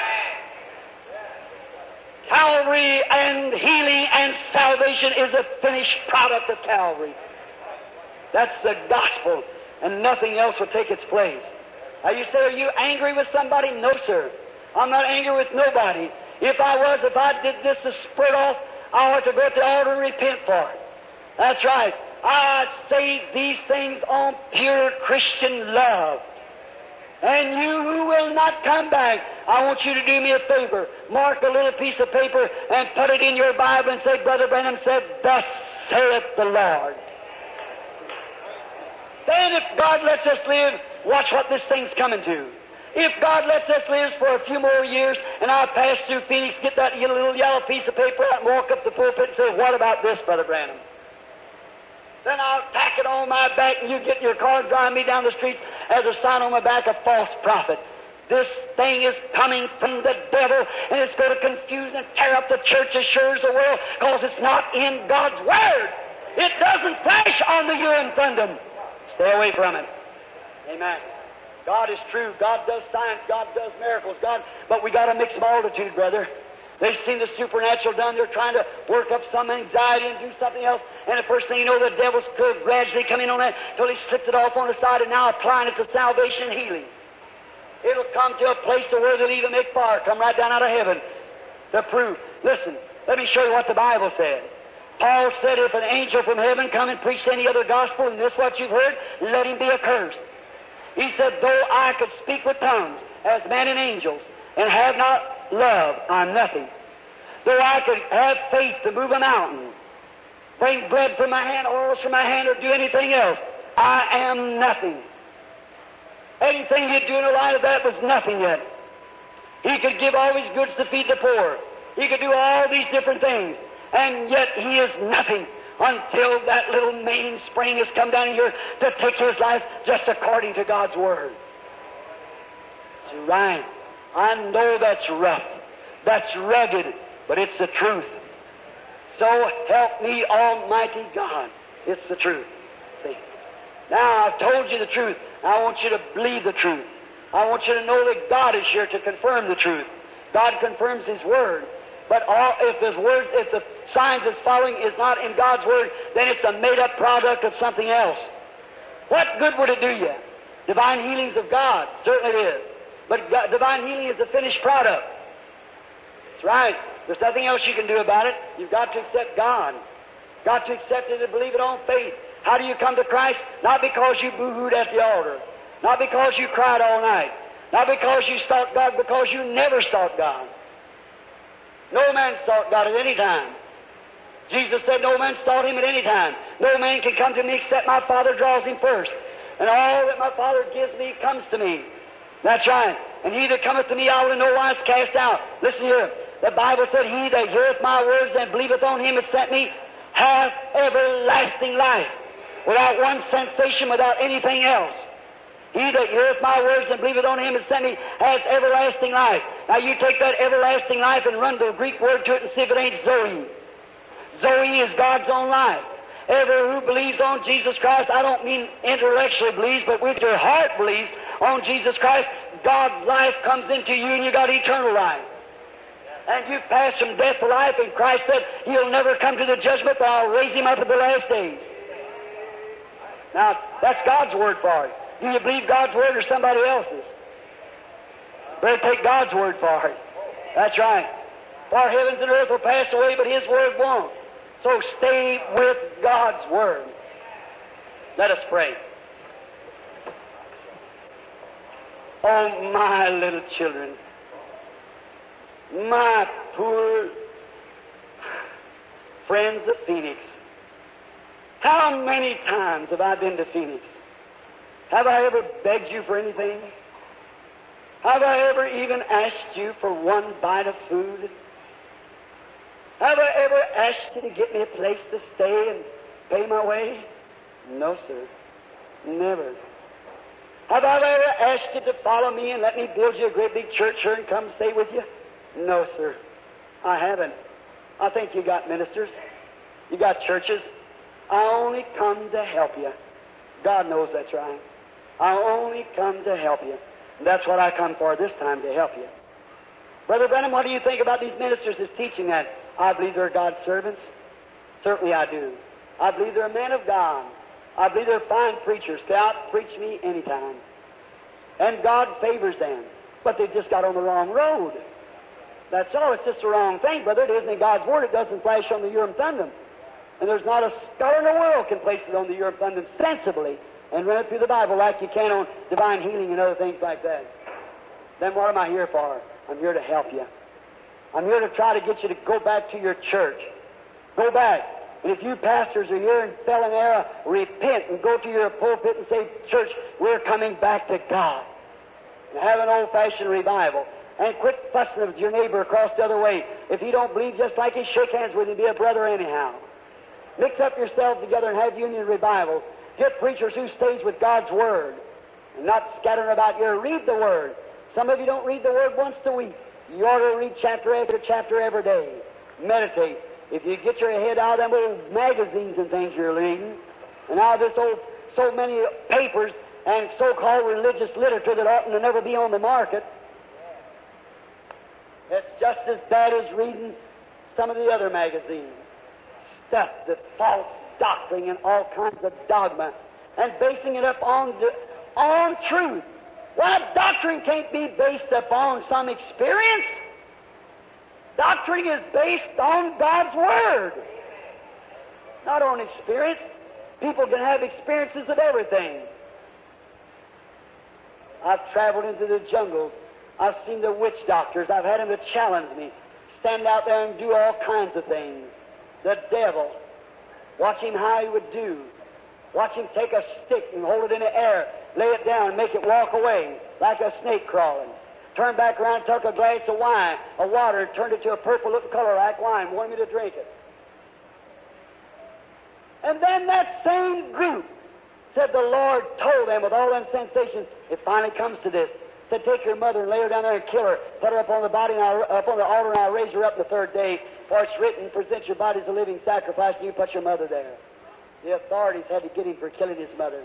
Calvary and healing and salvation is a finished product of Calvary. That's the gospel, and nothing else will take its place. Now you say, are you angry with somebody? No, sir. I'm not angry with nobody. If I was, if I did this to spread off, I ought to go to the altar and repent for it. That's right. I say these things on pure Christian love. And you who will not come back, I want you to do me a favor. Mark a little piece of paper and put it in your Bible and say, Brother Branham said, thus saith the Lord. Then if God lets us live, watch what this thing's coming to. If God lets us live for a few more years, and I'll pass through Phoenix, get that little yellow piece of paper out and walk up the pulpit and say, what about this, Brother Branham? Then I'll tack it on my back and you get your car and drive me down the street as a sign on my back, a false prophet. This thing is coming from the devil, and it's going to confuse and tear up the church as sure as the world, because it's not in God's Word. It doesn't flash on the urine thundum. Stay away from it. Amen. God is true. God does science. God does miracles. God, but we got a mixed multitude, brother. They've seen the supernatural done. They're trying to work up some anxiety and do something else. And the first thing you know, the devil's could gradually come in on that until he slipped it off on the side and now applying it to salvation and healing. It'll come to a place to where they'll even make fire come right down out of heaven to prove. Listen, let me show you what the Bible said. Paul said, if an angel from heaven come and preach any other gospel than this what you've heard, let him be accursed. He said, though I could speak with tongues as men and angels and have not love, I'm nothing. Though I could have faith to move a mountain, bring bread from my hand, oils from my hand, or do anything else, I am nothing. Anything he'd do in the light of that was nothing yet. He could give all his goods to feed the poor. He could do all these different things. And yet he is nothing until that little main spring has come down here to take his life just according to God's Word. That's right. I know that's rough. That's rugged, but it's the truth. So help me, Almighty God. It's the truth. See? Now, I've told you the truth. I want you to believe the truth. I want you to know that God is here to confirm the truth. God confirms His Word. But all, if the word, if the signs it's following is not in God's Word, then it's a made-up product of something else. What good would it do you? Divine healings of God, certainly it is. But God, divine healing is the finished product. That's right. There's nothing else you can do about it. You've got to accept God. Got to accept it and believe it on faith. How do you come to Christ? Not because you boo-hooed at the altar. Not because you cried all night. Not because you sought God, because you never sought God. No man sought God at any time. Jesus said no man sought Him at any time. No man can come to me except my Father draws him first. And all that my Father gives me comes to me. That's right. And he that cometh to me I will in no wise cast out. Listen here. The Bible said, He that heareth my words and believeth on Him that sent me hath everlasting life. Without one sensation, without anything else. He that heareth my words and believeth on Him that sent me has everlasting life. Now you take that everlasting life and run the Greek word to it and see if it ain't Zoe. Zoe is God's own life. Everyone who believes on Jesus Christ, I don't mean intellectually believes, but with your heart believes on Jesus Christ, God's life comes into you and you got eternal life. And you pass from death to life, and Christ said, He'll never come to the judgment, but I'll raise Him up at the last days. Now, that's God's word for it. Do you believe God's word or somebody else's? Better take God's word for it. That's right. For heavens and earth will pass away, but His word won't. So stay with God's word. Let us pray. Oh, my little children, my poor friends of Phoenix, how many times have I been to Phoenix? Have I ever begged you for anything? Have I ever even asked you for one bite of food? Have I ever asked you to get me a place to stay and pay my way? No, sir. Never. Have I ever asked you to follow me and let me build you a great big church here and come stay with you? No, sir. I haven't. I think you got ministers. You got churches. I only come to help you. God knows that's right. I only come to help you. And that's what I come for this time, to help you. Brother Branham, what do you think about these ministers that's teaching that? I believe they're God's servants. Certainly I do. I believe they're men of God. I believe they're fine preachers. They out-preach me anytime. And God favors them. But they just got on the wrong road. That's all. It's just the wrong thing, brother. It isn't in God's Word. It doesn't flash on the Urim Thummim. And there's not a scholar in the world can place it on the Urim Thummim sensibly and run it through the Bible like you can on divine healing and other things like that. Then what am I here for? I'm here to help you. I'm here to try to get you to go back to your church. Go back. And if you pastors are here and fell in error, repent and go to your pulpit and say, church, we're coming back to God. And have an old-fashioned revival. And quit fussing with your neighbor across the other way. If he don't believe just like he, shake hands with him, be a brother anyhow. Mix up yourselves together and have union revivals. Get preachers who stays with God's Word and not scattering about here. Read the Word. Some of you don't read the Word once a week. You ought to read chapter after chapter every day. Meditate. If you get your head out of them old magazines and things you're reading, and out of this old, so many papers and so-called religious literature that oughtn't to never be on the market, it's just as bad as reading some of the other magazines. Stuff that's false doctrine and all kinds of dogma, and basing it up on the, on truth. Well, doctrine can't be based upon some experience. Doctrine is based on God's Word, not on experience. People can have experiences of everything. I've traveled into the jungles. I've seen the witch doctors. I've had them to challenge me, stand out there and do all kinds of things. The devil, watch him how he would do. Watch him take a stick and hold it in the air, lay it down, and make it walk away like a snake crawling. Turn back around, took a glass of wine, of water, turned it to a purple-looking color like wine, wanted me to drink it. And then that same group said the Lord told them with all them sensations, it finally comes to this, said, take your mother and lay her down there and kill her, put her up on the body and I'll, up on the altar and I'll raise her up the third day, for it's written, present your body as a living sacrifice, and you put your mother there. The authorities had to get him for killing his mother.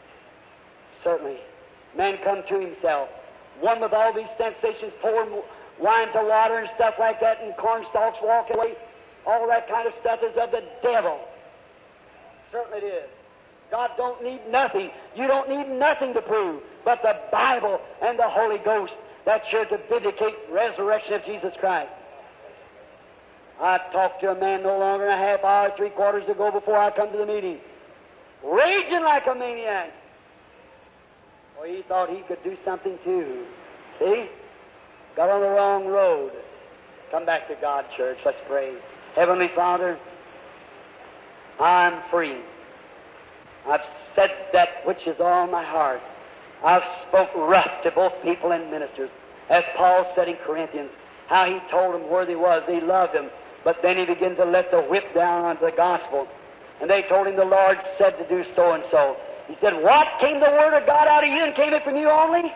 Certainly. Man come to himself. One with all these sensations, pouring wine to water and stuff like that, and corn stalks walking away. All that kind of stuff is of the devil. Certainly it is. God don't need nothing. You don't need nothing to prove but the Bible and the Holy Ghost. That's here to vindicate resurrection of Jesus Christ. I talked to a man no longer than a half hour, three quarters ago before I come to the meeting, raging like a maniac. Well, he thought he could do something too. See? Got on the wrong road. Come back to God, church. Let's pray. Heavenly Father, I'm free. I've said that which is on my heart. I've spoke rough to both people and ministers. As Paul said in Corinthians, how he told them where they was. He loved them. But then he began to let the whip down onto the gospel. And they told him the Lord said to do so and so. He said, what? Came the word of God out of you and came it from you only?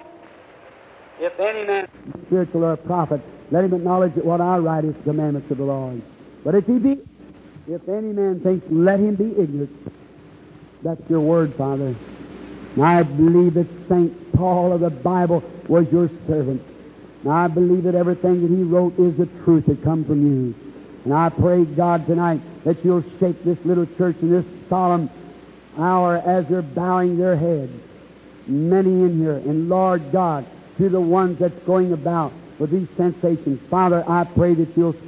If any man spiritual or a prophet, let him acknowledge that what I write is the commandments of the Lord. But if he be, if any man thinks, let him be ignorant. That's your word, Father. And I believe that Saint Paul of the Bible was your servant. And I believe that everything that he wrote is the truth that comes from you. And I pray, God, tonight that you'll shape this little church in this solemn hour as they're bowing their heads. Many in here, and Lord God, to the ones that's going about with these sensations. Father, I pray that you'll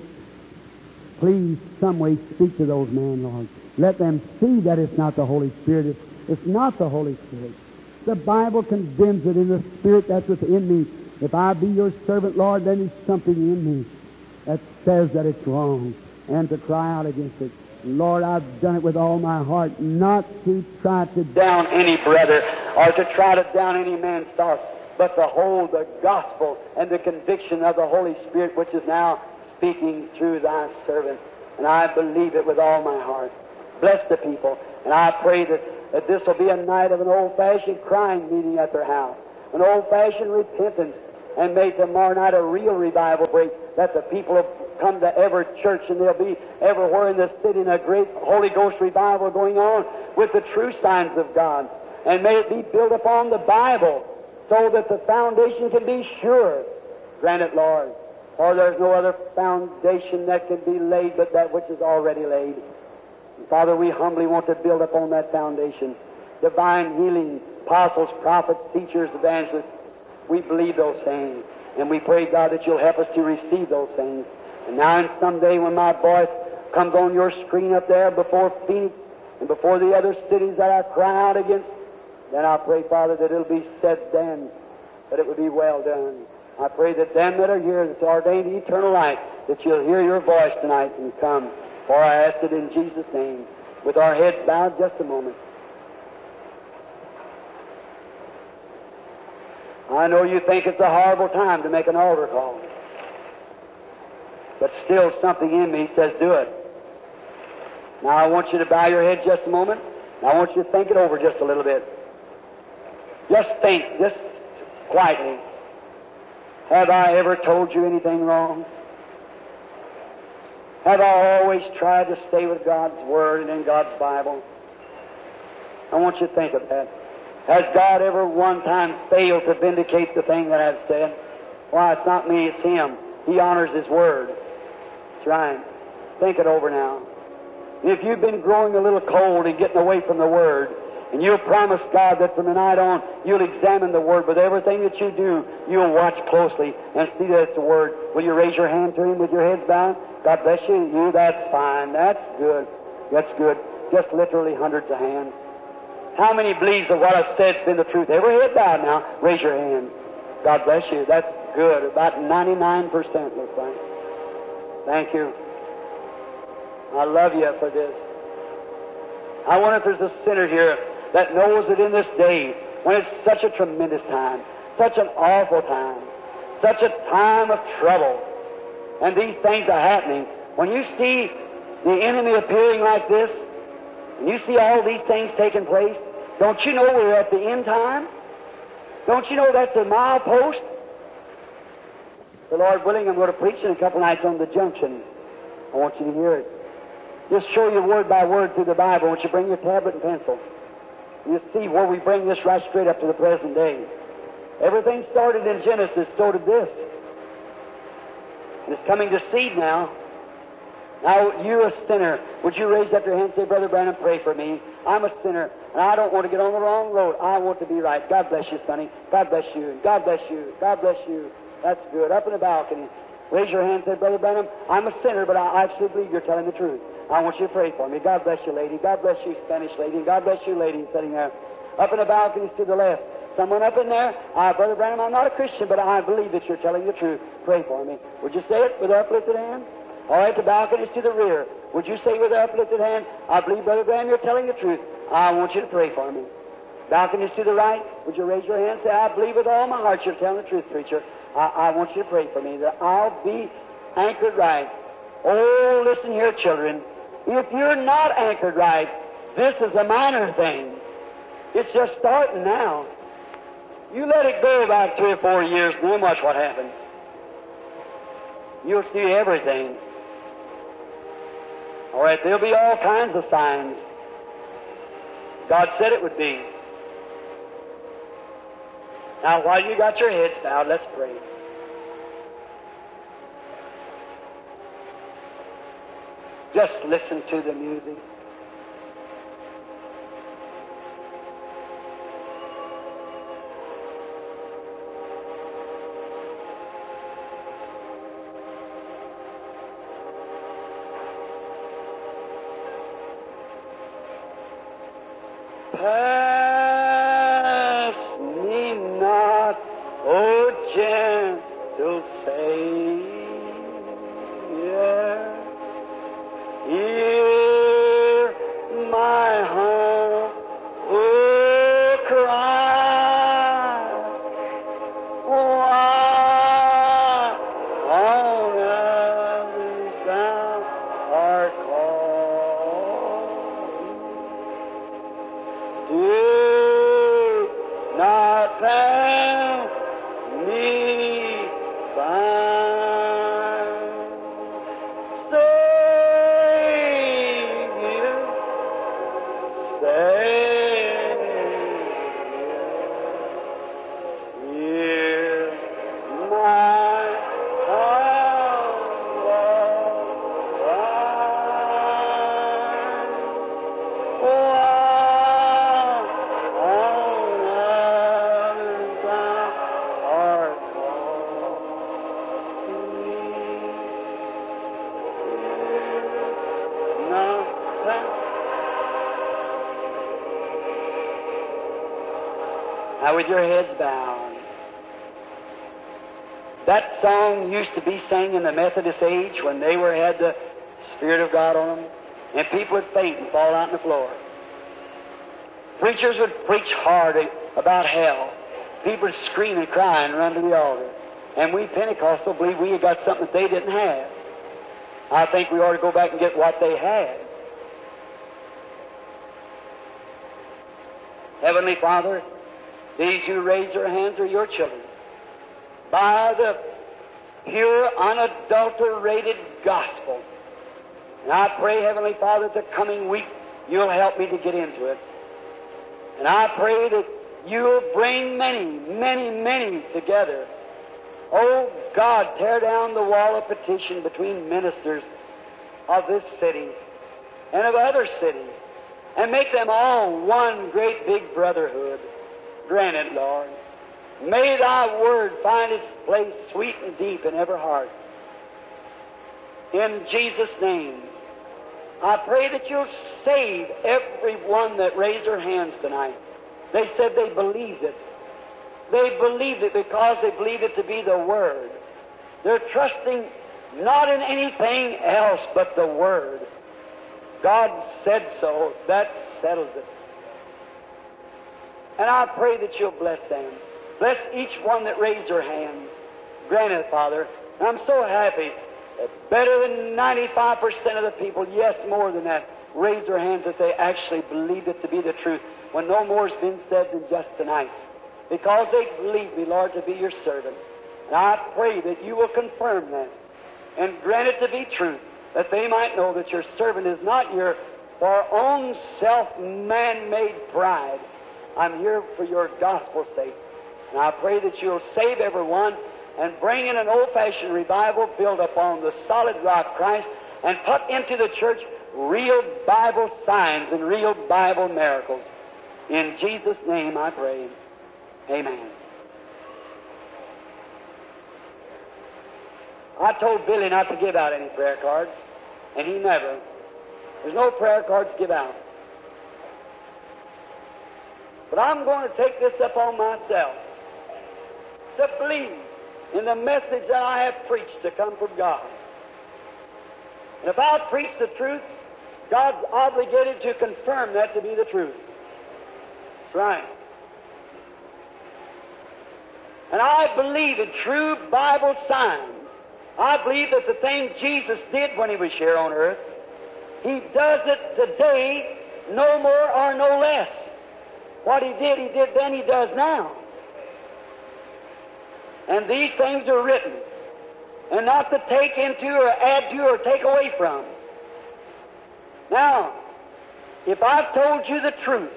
please some way speak to those men, Lord. Let them see that it's not the Holy Spirit. It's, it's not the Holy Spirit. The Bible condemns it in the Spirit that's within me. If I be your servant, Lord, then there's something in me that says that it's wrong, and to cry out against it. Lord, I've done it with all my heart, not to try to down any brother or to try to down any man's thoughts, but to hold the gospel and the conviction of the Holy Spirit, which is now speaking through thy servant. And I believe it with all my heart. Bless the people. And I pray that, that this will be a night of an old-fashioned crying meeting at their house, an old-fashioned repentance, and may tomorrow night a real revival break, that the people will come to every church and they'll be everywhere in the city in a great Holy Ghost revival going on with the true signs of God. And may it be built upon the Bible so that the foundation can be sure. Grant it, Lord. For there's no other foundation that can be laid but that which is already laid. And Father, we humbly want to build upon that foundation. Divine healing, apostles, prophets, teachers, evangelists. We believe those things. And we pray, God, that you'll help us to receive those things. And now and someday when my voice comes on your screen up there before Phoenix and before the other cities that I cry out against, then I pray, Father, that it'll be said then that it would be well done. I pray that them that are here that's ordained to eternal life, that you'll hear your voice tonight and come. For I ask it in Jesus' name. With our heads bowed just a moment. I know you think it's a horrible time to make an altar call. But still something in me says do it. Now I want you to bow your head just a moment. I want you to think it over just a little bit. Just think, just quietly. Have I ever told you anything wrong? Have I always tried to stay with God's Word and in God's Bible? I want you to think of that. Has God ever one time failed to vindicate the thing that I've said? Why, it's not me, it's Him. He honors His Word. That's right. Think it over now. If you've been growing a little cold and getting away from the Word, and you'll promise God that from tonight on you'll examine the Word with everything that you do, you'll watch closely and see that it's the Word. Will you raise your hand to Him with your heads bowed? God bless you. You, that's fine. That's good. That's good. Just literally hundreds of hands. How many believes that what I've said has been the truth? Every head bowed now. Raise your hand. God bless you. That's good. About ninety-nine percent looks like. Thank you. I love you for this. I wonder if there's a sinner here that knows that in this day, when it's such a tremendous time, such an awful time, such a time of trouble, and these things are happening, when you see the enemy appearing like this, and you see all these things taking place, don't you know we're at the end time? Don't you know that's a milepost? The Lord willing, I'm going to preach in a couple nights on the junction. I want you to hear it. Just show you word by word through the Bible. I want you to bring your tablet and pencil. You see where we bring this right straight up to the present day. Everything started in Genesis, so did this. It's coming to seed now. Now, you're a sinner. Would you raise up your hand and say, Brother Branham, pray for me. I'm a sinner, and I don't want to get on the wrong road. I want to be right. God bless you, Sonny. God bless you. God bless you. God bless you. That's good. Up in the balcony. Raise your hand and say, Brother Branham, I'm a sinner, but I actually believe you're telling the truth. I want you to pray for me. God bless you, lady. God bless you, Spanish lady. God bless you, lady, sitting there. Up in the balconies to the left. Someone up in there. Uh, Brother Branham, I'm not a Christian, but I believe that you're telling the truth. Pray for me. Would you say it with uplifted hand? All right, the balconies to the rear. Would you say with uplifted hand, I believe, Brother Branham, you're telling the truth. I want you to pray for me. Balconies to the right. Would you raise your hand and say, I believe with all my heart you're telling the truth, preacher. I, I want you to pray for me that I'll be anchored right. Oh, listen here, children. If you're not anchored right, this is a minor thing. It's just starting now. You let it go back three or four years, and then watch what happens. You'll see everything. All right, there'll be all kinds of signs. God said it would be. Now, while you got your heads bowed, let's pray. Just listen to the music. Pass me not, O gentle Savior. Hear my humble cry. Why on others thou art called? Do not pass me by. Now, with your heads bowed, that song used to be sang in the Methodist age when they were had the Spirit of God on them, and people would faint and fall out on the floor. Preachers would preach hard about hell. People would scream and cry and run to the altar. And we Pentecostals believe we had got something that they didn't have. I think we ought to go back and get what they had. Heavenly Father, these who raise their hands are your children. By the pure, unadulterated gospel. And I pray, Heavenly Father, the coming week you'll help me to get into it. And I pray that you'll bring many, many, many together. Oh, God, tear down the wall of petition between ministers of this city and of other cities, and make them all one great big brotherhood. Grant it, Lord. May thy word find its place sweet and deep in every heart. In Jesus' name, I pray that you'll save everyone that raised their hands tonight. They said they believed it. They believed it because they believed it to be the Word. They're trusting not in anything else but the Word. God said so. That settles it. And I pray that you'll bless them. Bless each one that raised their hands. Grant it, Father. And I'm so happy that better than ninety-five percent of the people, yes, more than that, raised their hands that they actually believed it to be the truth when no more has been said than just tonight. Because they believe me, Lord, to be your servant. And I pray that you will confirm that and grant it to be truth, that they might know that your servant is not your for own self-man-made pride. I'm here for your gospel's sake. And I pray that you'll save everyone and bring in an old-fashioned revival built upon the solid rock Christ, and put into the church real Bible signs and real Bible miracles. In Jesus' name I pray. Amen. I told Billy not to give out any prayer cards, and he never. There's no prayer cards to give out. But I'm going to take this upon myself to believe in the message that I have preached to come from God. And if I preach the truth, God's obligated to confirm that to be the truth. That's right. And I believe in true Bible signs. I believe that the thing Jesus did when He was here on earth, He does it today, no more or no less. What He did, He did then, He does now. And these things are written, and not to take into or add to or take away from. Now, if I've told you the truth,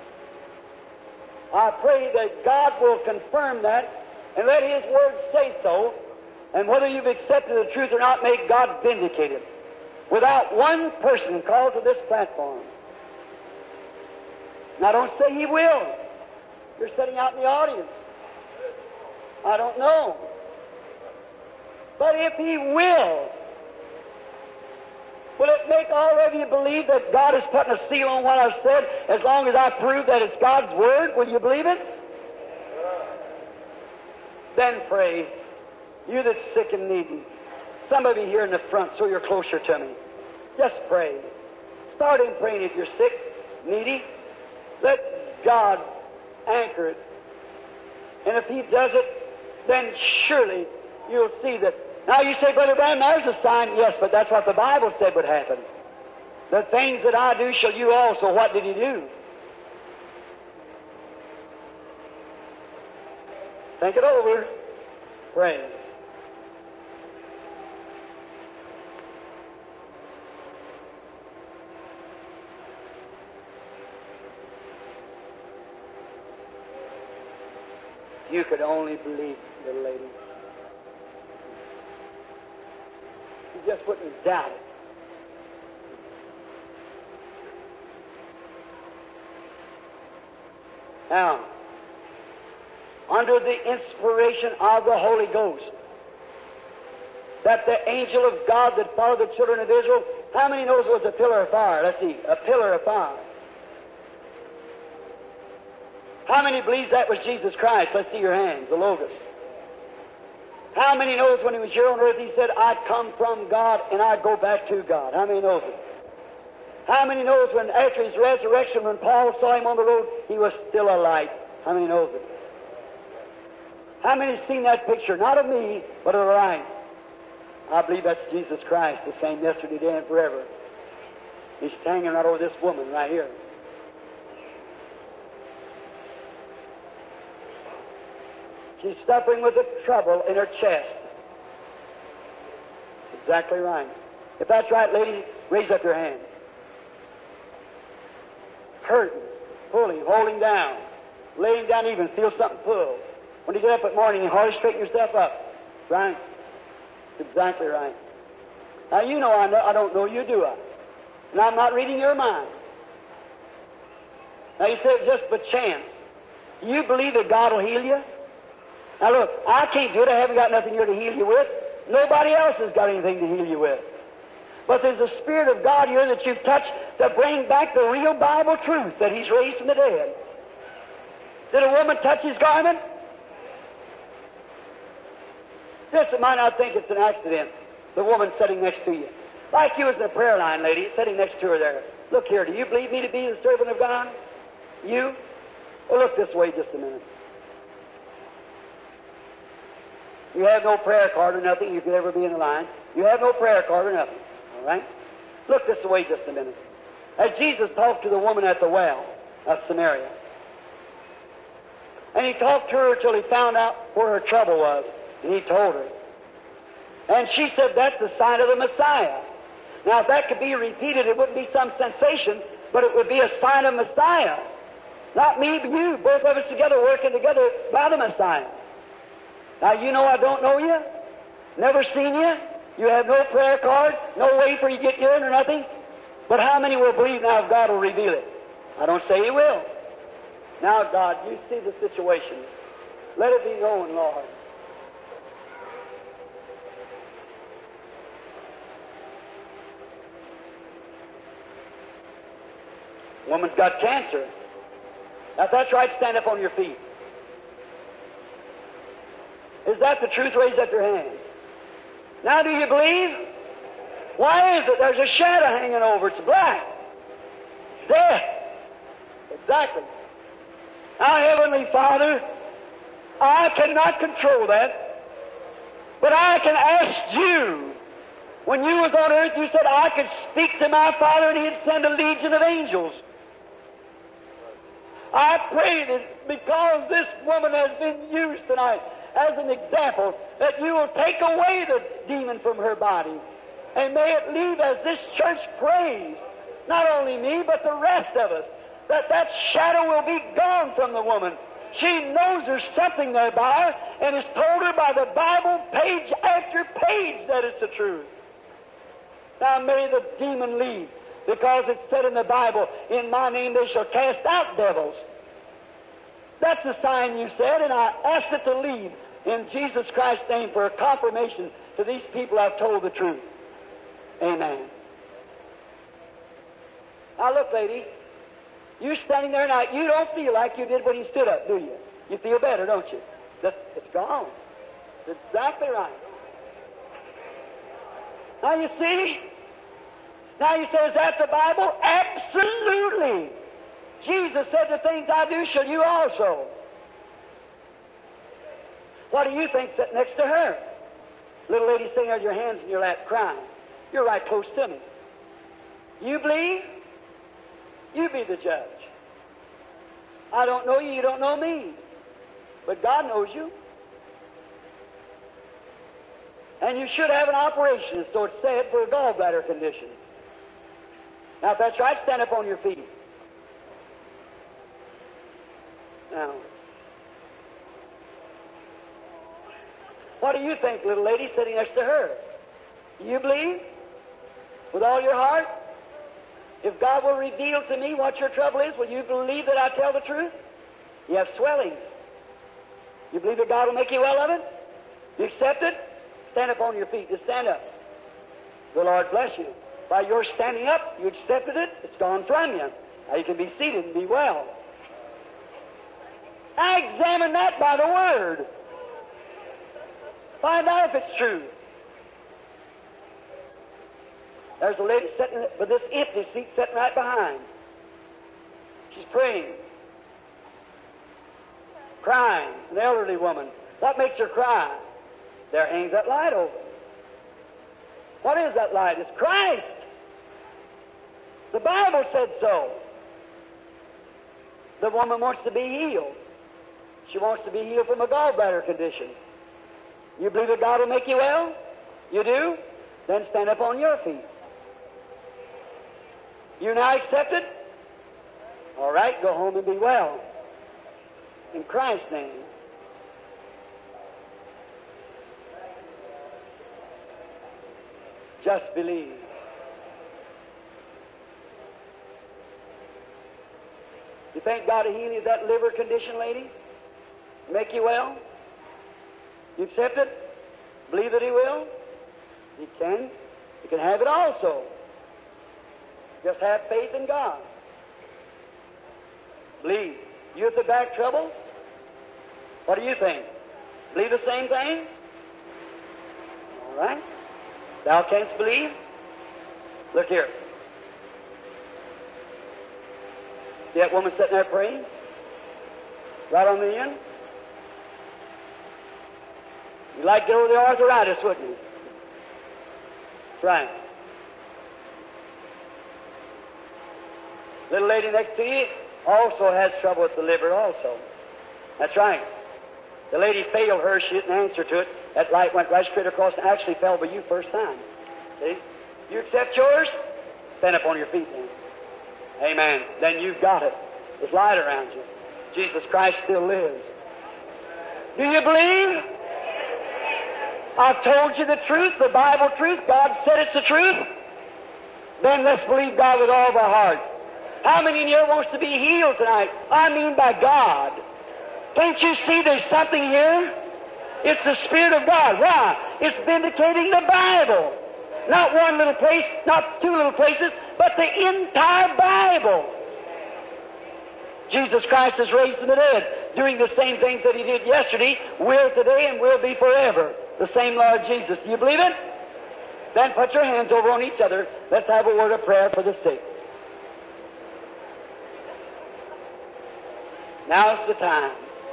I pray that God will confirm that and let His Word say so, and whether you've accepted the truth or not, make God vindicate it. Without one person called to this platform. Now, don't say He will. You're sitting out in the audience. I don't know. But if He will, will it make all of you believe that God is putting a seal on what I've said as long as I prove that it's God's Word? Will you believe it? Then pray. You that's sick and needy. Some of you here in the front, so you're closer to me. Just pray. Start in praying if you're sick, needy. Let God anchor it. And if He does it, then surely you'll see that. Now you say, Brother Branham, there's a sign. Yes, but that's what the Bible said would happen. The things that I do shall you also. What did He do? Think it over. Pray. You could only believe, little lady. You just wouldn't doubt it. Now, under the inspiration of the Holy Ghost, that the angel of God that followed the children of Israel, how many knows it was a pillar of fire? Let's see, a pillar of fire. How many believes that was Jesus Christ? Let's see your hands, the Logos. How many knows when He was here on earth, He said, I come from God and I go back to God? How many knows it? How many knows when after His resurrection, when Paul saw Him on the road, He was still a light? How many knows it? How many have seen that picture? Not of me, but of the light. I believe that's Jesus Christ, the same yesterday, today, and forever. He's hanging right over this woman right here. She's suffering with a trouble in her chest. Exactly right. If that's right, lady, raise up your hand. Hurting, pulling, holding down, laying down even, feel something pull. When you get up at morning, you hardly straighten yourself up. Right? Exactly right. Now, you know I, know, I don't know you, do I? And I'm not reading your mind. Now, you say it just by chance. Do you believe that God will heal you? Now look, I can't do it. I haven't got nothing here to heal you with. Nobody else has got anything to heal you with. But there's a Spirit of God here that you've touched to bring back the real Bible truth that He's raised from the dead. Did a woman touch His garment? Just might not think it's an accident. The woman sitting next to you. Like you was in the prayer line, lady, sitting next to her there. Look here, do you believe me to be the servant of God? You? Well, look this way just a minute. You have no prayer card or nothing. You could ever be in the line. You have no prayer card or nothing. All right? Look this way just a minute. As Jesus talked to the woman at the well of Samaria, and He talked to her till He found out where her trouble was, and He told her. And she said, that's the sign of the Messiah. Now, if that could be repeated, it wouldn't be some sensation, but it would be a sign of Messiah. Not me, but you, both of us together working together by the Messiah. Now, you know I don't know you, never seen you, you have no prayer card, no way for you to get in or nothing. But how many will believe now if God will reveal it? I don't say He will. Now, God, you see the situation. Let it be known, Lord. Woman's got cancer. Now, if that's right, stand up on your feet. Is that the truth? Raise up your hand. Now, do you believe? Why is it? There's a shadow hanging over. It's black. Death. Exactly. Now, Heavenly Father, I cannot control that, but I can ask you. When you was on earth, you said I could speak to my Father and He'd send a legion of angels. I pray that because this woman has been used tonight as an example, that you will take away the demon from her body. And may it leave as this church prays, not only me, but the rest of us, that that shadow will be gone from the woman. She knows there's something there by her, and has told her by the Bible, page after page, that it's the truth. Now may the demon leave, because it's said in the Bible, in my name they shall cast out devils. That's the sign you said, and I asked it to leave in Jesus Christ's name for a confirmation to these people I've told the truth. Amen. Now look, lady, you standing there now, you don't feel like you did when you stood up, do you? You feel better, don't you? That's, it's gone. It's exactly right. Now you see? Now you say, is that the Bible? Absolutely. Jesus said, the things I do shall you also. What do you think sitting next to her? Little lady sitting there with your hands in your lap crying. You're right close to me. You believe? You be the judge. I don't know you, you don't know me. But God knows you. And you should have an operation, so it's said, for a gallbladder condition. Now, if that's right, stand up on your feet. Now, what do you think, little lady sitting next to her? You believe? With all your heart? If God will reveal to me what your trouble is, will you believe that I tell the truth? You have swellings. You believe that God will make you well of it? You accept it? Stand up on your feet. Just stand up. The Lord bless you. By your standing up, you accepted it. It's gone from you. Now you can be seated and be well. I examine that by the Word. Find out if it's true. There's a lady sitting with this empty seat sitting right behind. She's praying. Crying. An elderly woman. What makes her cry? There hangs that light over. What is that light? It's Christ. The Bible said so. The woman wants to be healed. She wants to be healed from a gallbladder condition. You believe that God will make you well? You do? Then stand up on your feet. You now accept it? All right, go home and be well. In Christ's name. Just believe. You think God will heal you of that liver condition, lady? Make you well? You accept it? Believe that He will? He can. You can have it also. Just have faith in God. Believe. You have the back trouble? What do you think? Believe the same thing? All right. Thou canst believe? Look here. See that woman sitting there praying? Right on the end? You'd like to get over the arthritis, wouldn't you? Right. Little lady next to you also has trouble with the liver also. That's right. The lady failed her. She didn't answer to it. That light went right straight across and actually fell by you first time. See? You accept yours? Stand up on your feet then. Amen. Then you've got it. There's light around you. Jesus Christ still lives. Do you believe? I've told you the truth, the Bible truth. God said it's the truth. Then let's believe God with all of our hearts. How many in here wants to be healed tonight? I mean by God. Can't you see there's something here? It's the Spirit of God. Why? It's vindicating the Bible. Not one little place, not two little places, but the entire Bible. Jesus Christ is raised from the dead, doing the same things that He did yesterday, will today, and will be forever. The same Lord Jesus. Do you believe it? Then put your hands over on each other. Let's have a word of prayer for the sick. Now's the time.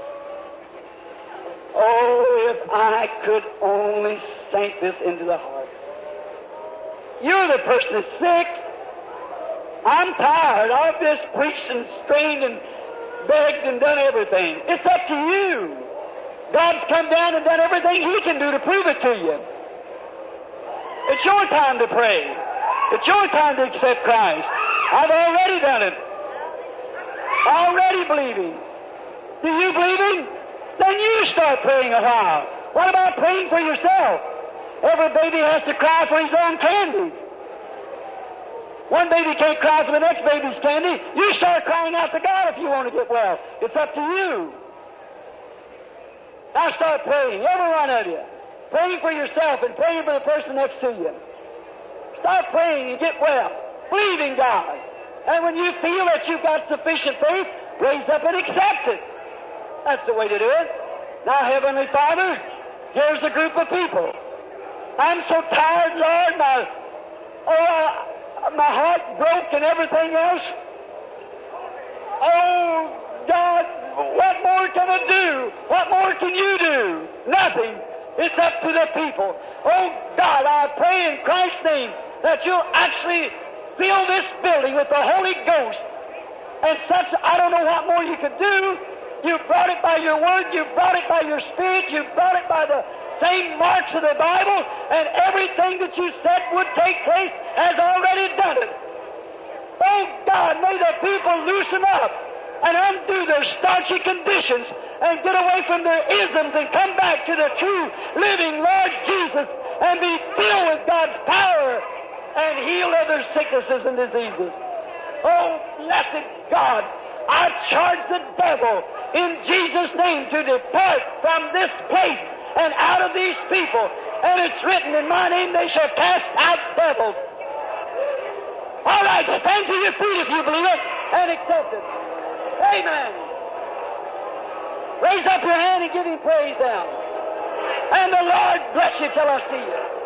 Oh, if I could only sink this into the heart. You're the person that's sick. I'm tired. I've just preached and strained and begged and done everything. It's up to you. God's come down and done everything He can do to prove it to you. It's your time to pray. It's your time to accept Christ. I've already done it. Already believing. Do you believe Him? Then you start praying a while. What about praying for yourself? Every baby has to cry for his own candy. One baby can't cry for the next baby's candy. You start crying out to God if you want to get well. It's up to you. Now start praying, every one of you. Praying for yourself and praying for the person next to you. Start praying and get well. Believe in God. And when you feel that you've got sufficient faith, raise up and accept it. That's the way to do it. Now, Heavenly Father, here's a group of people. I'm so tired, Lord, my, oh, my heart broke and everything else. Oh, God, what more can I do? What more can you do? Nothing. It's up to the people. Oh, God, I pray in Christ's name that you'll actually fill this building with the Holy Ghost. And such, I don't know what more you could do. You brought it by your word, you brought it by your spirit, you brought it by the same marks of the Bible, and everything that you said would take place has already done it. Oh God, may the people loosen up and undo their starchy conditions and get away from their isms and come back to the true living Lord Jesus and be filled with God's power and heal other sicknesses and diseases. Oh, blessed God, I charge the devil in Jesus' name to depart from this place and out of these people. And it's written, in my name they shall cast out devils. All right, stand to your feet if you believe it and accept it. Amen. Raise up your hand and give Him praise now. And the Lord bless you till I see you.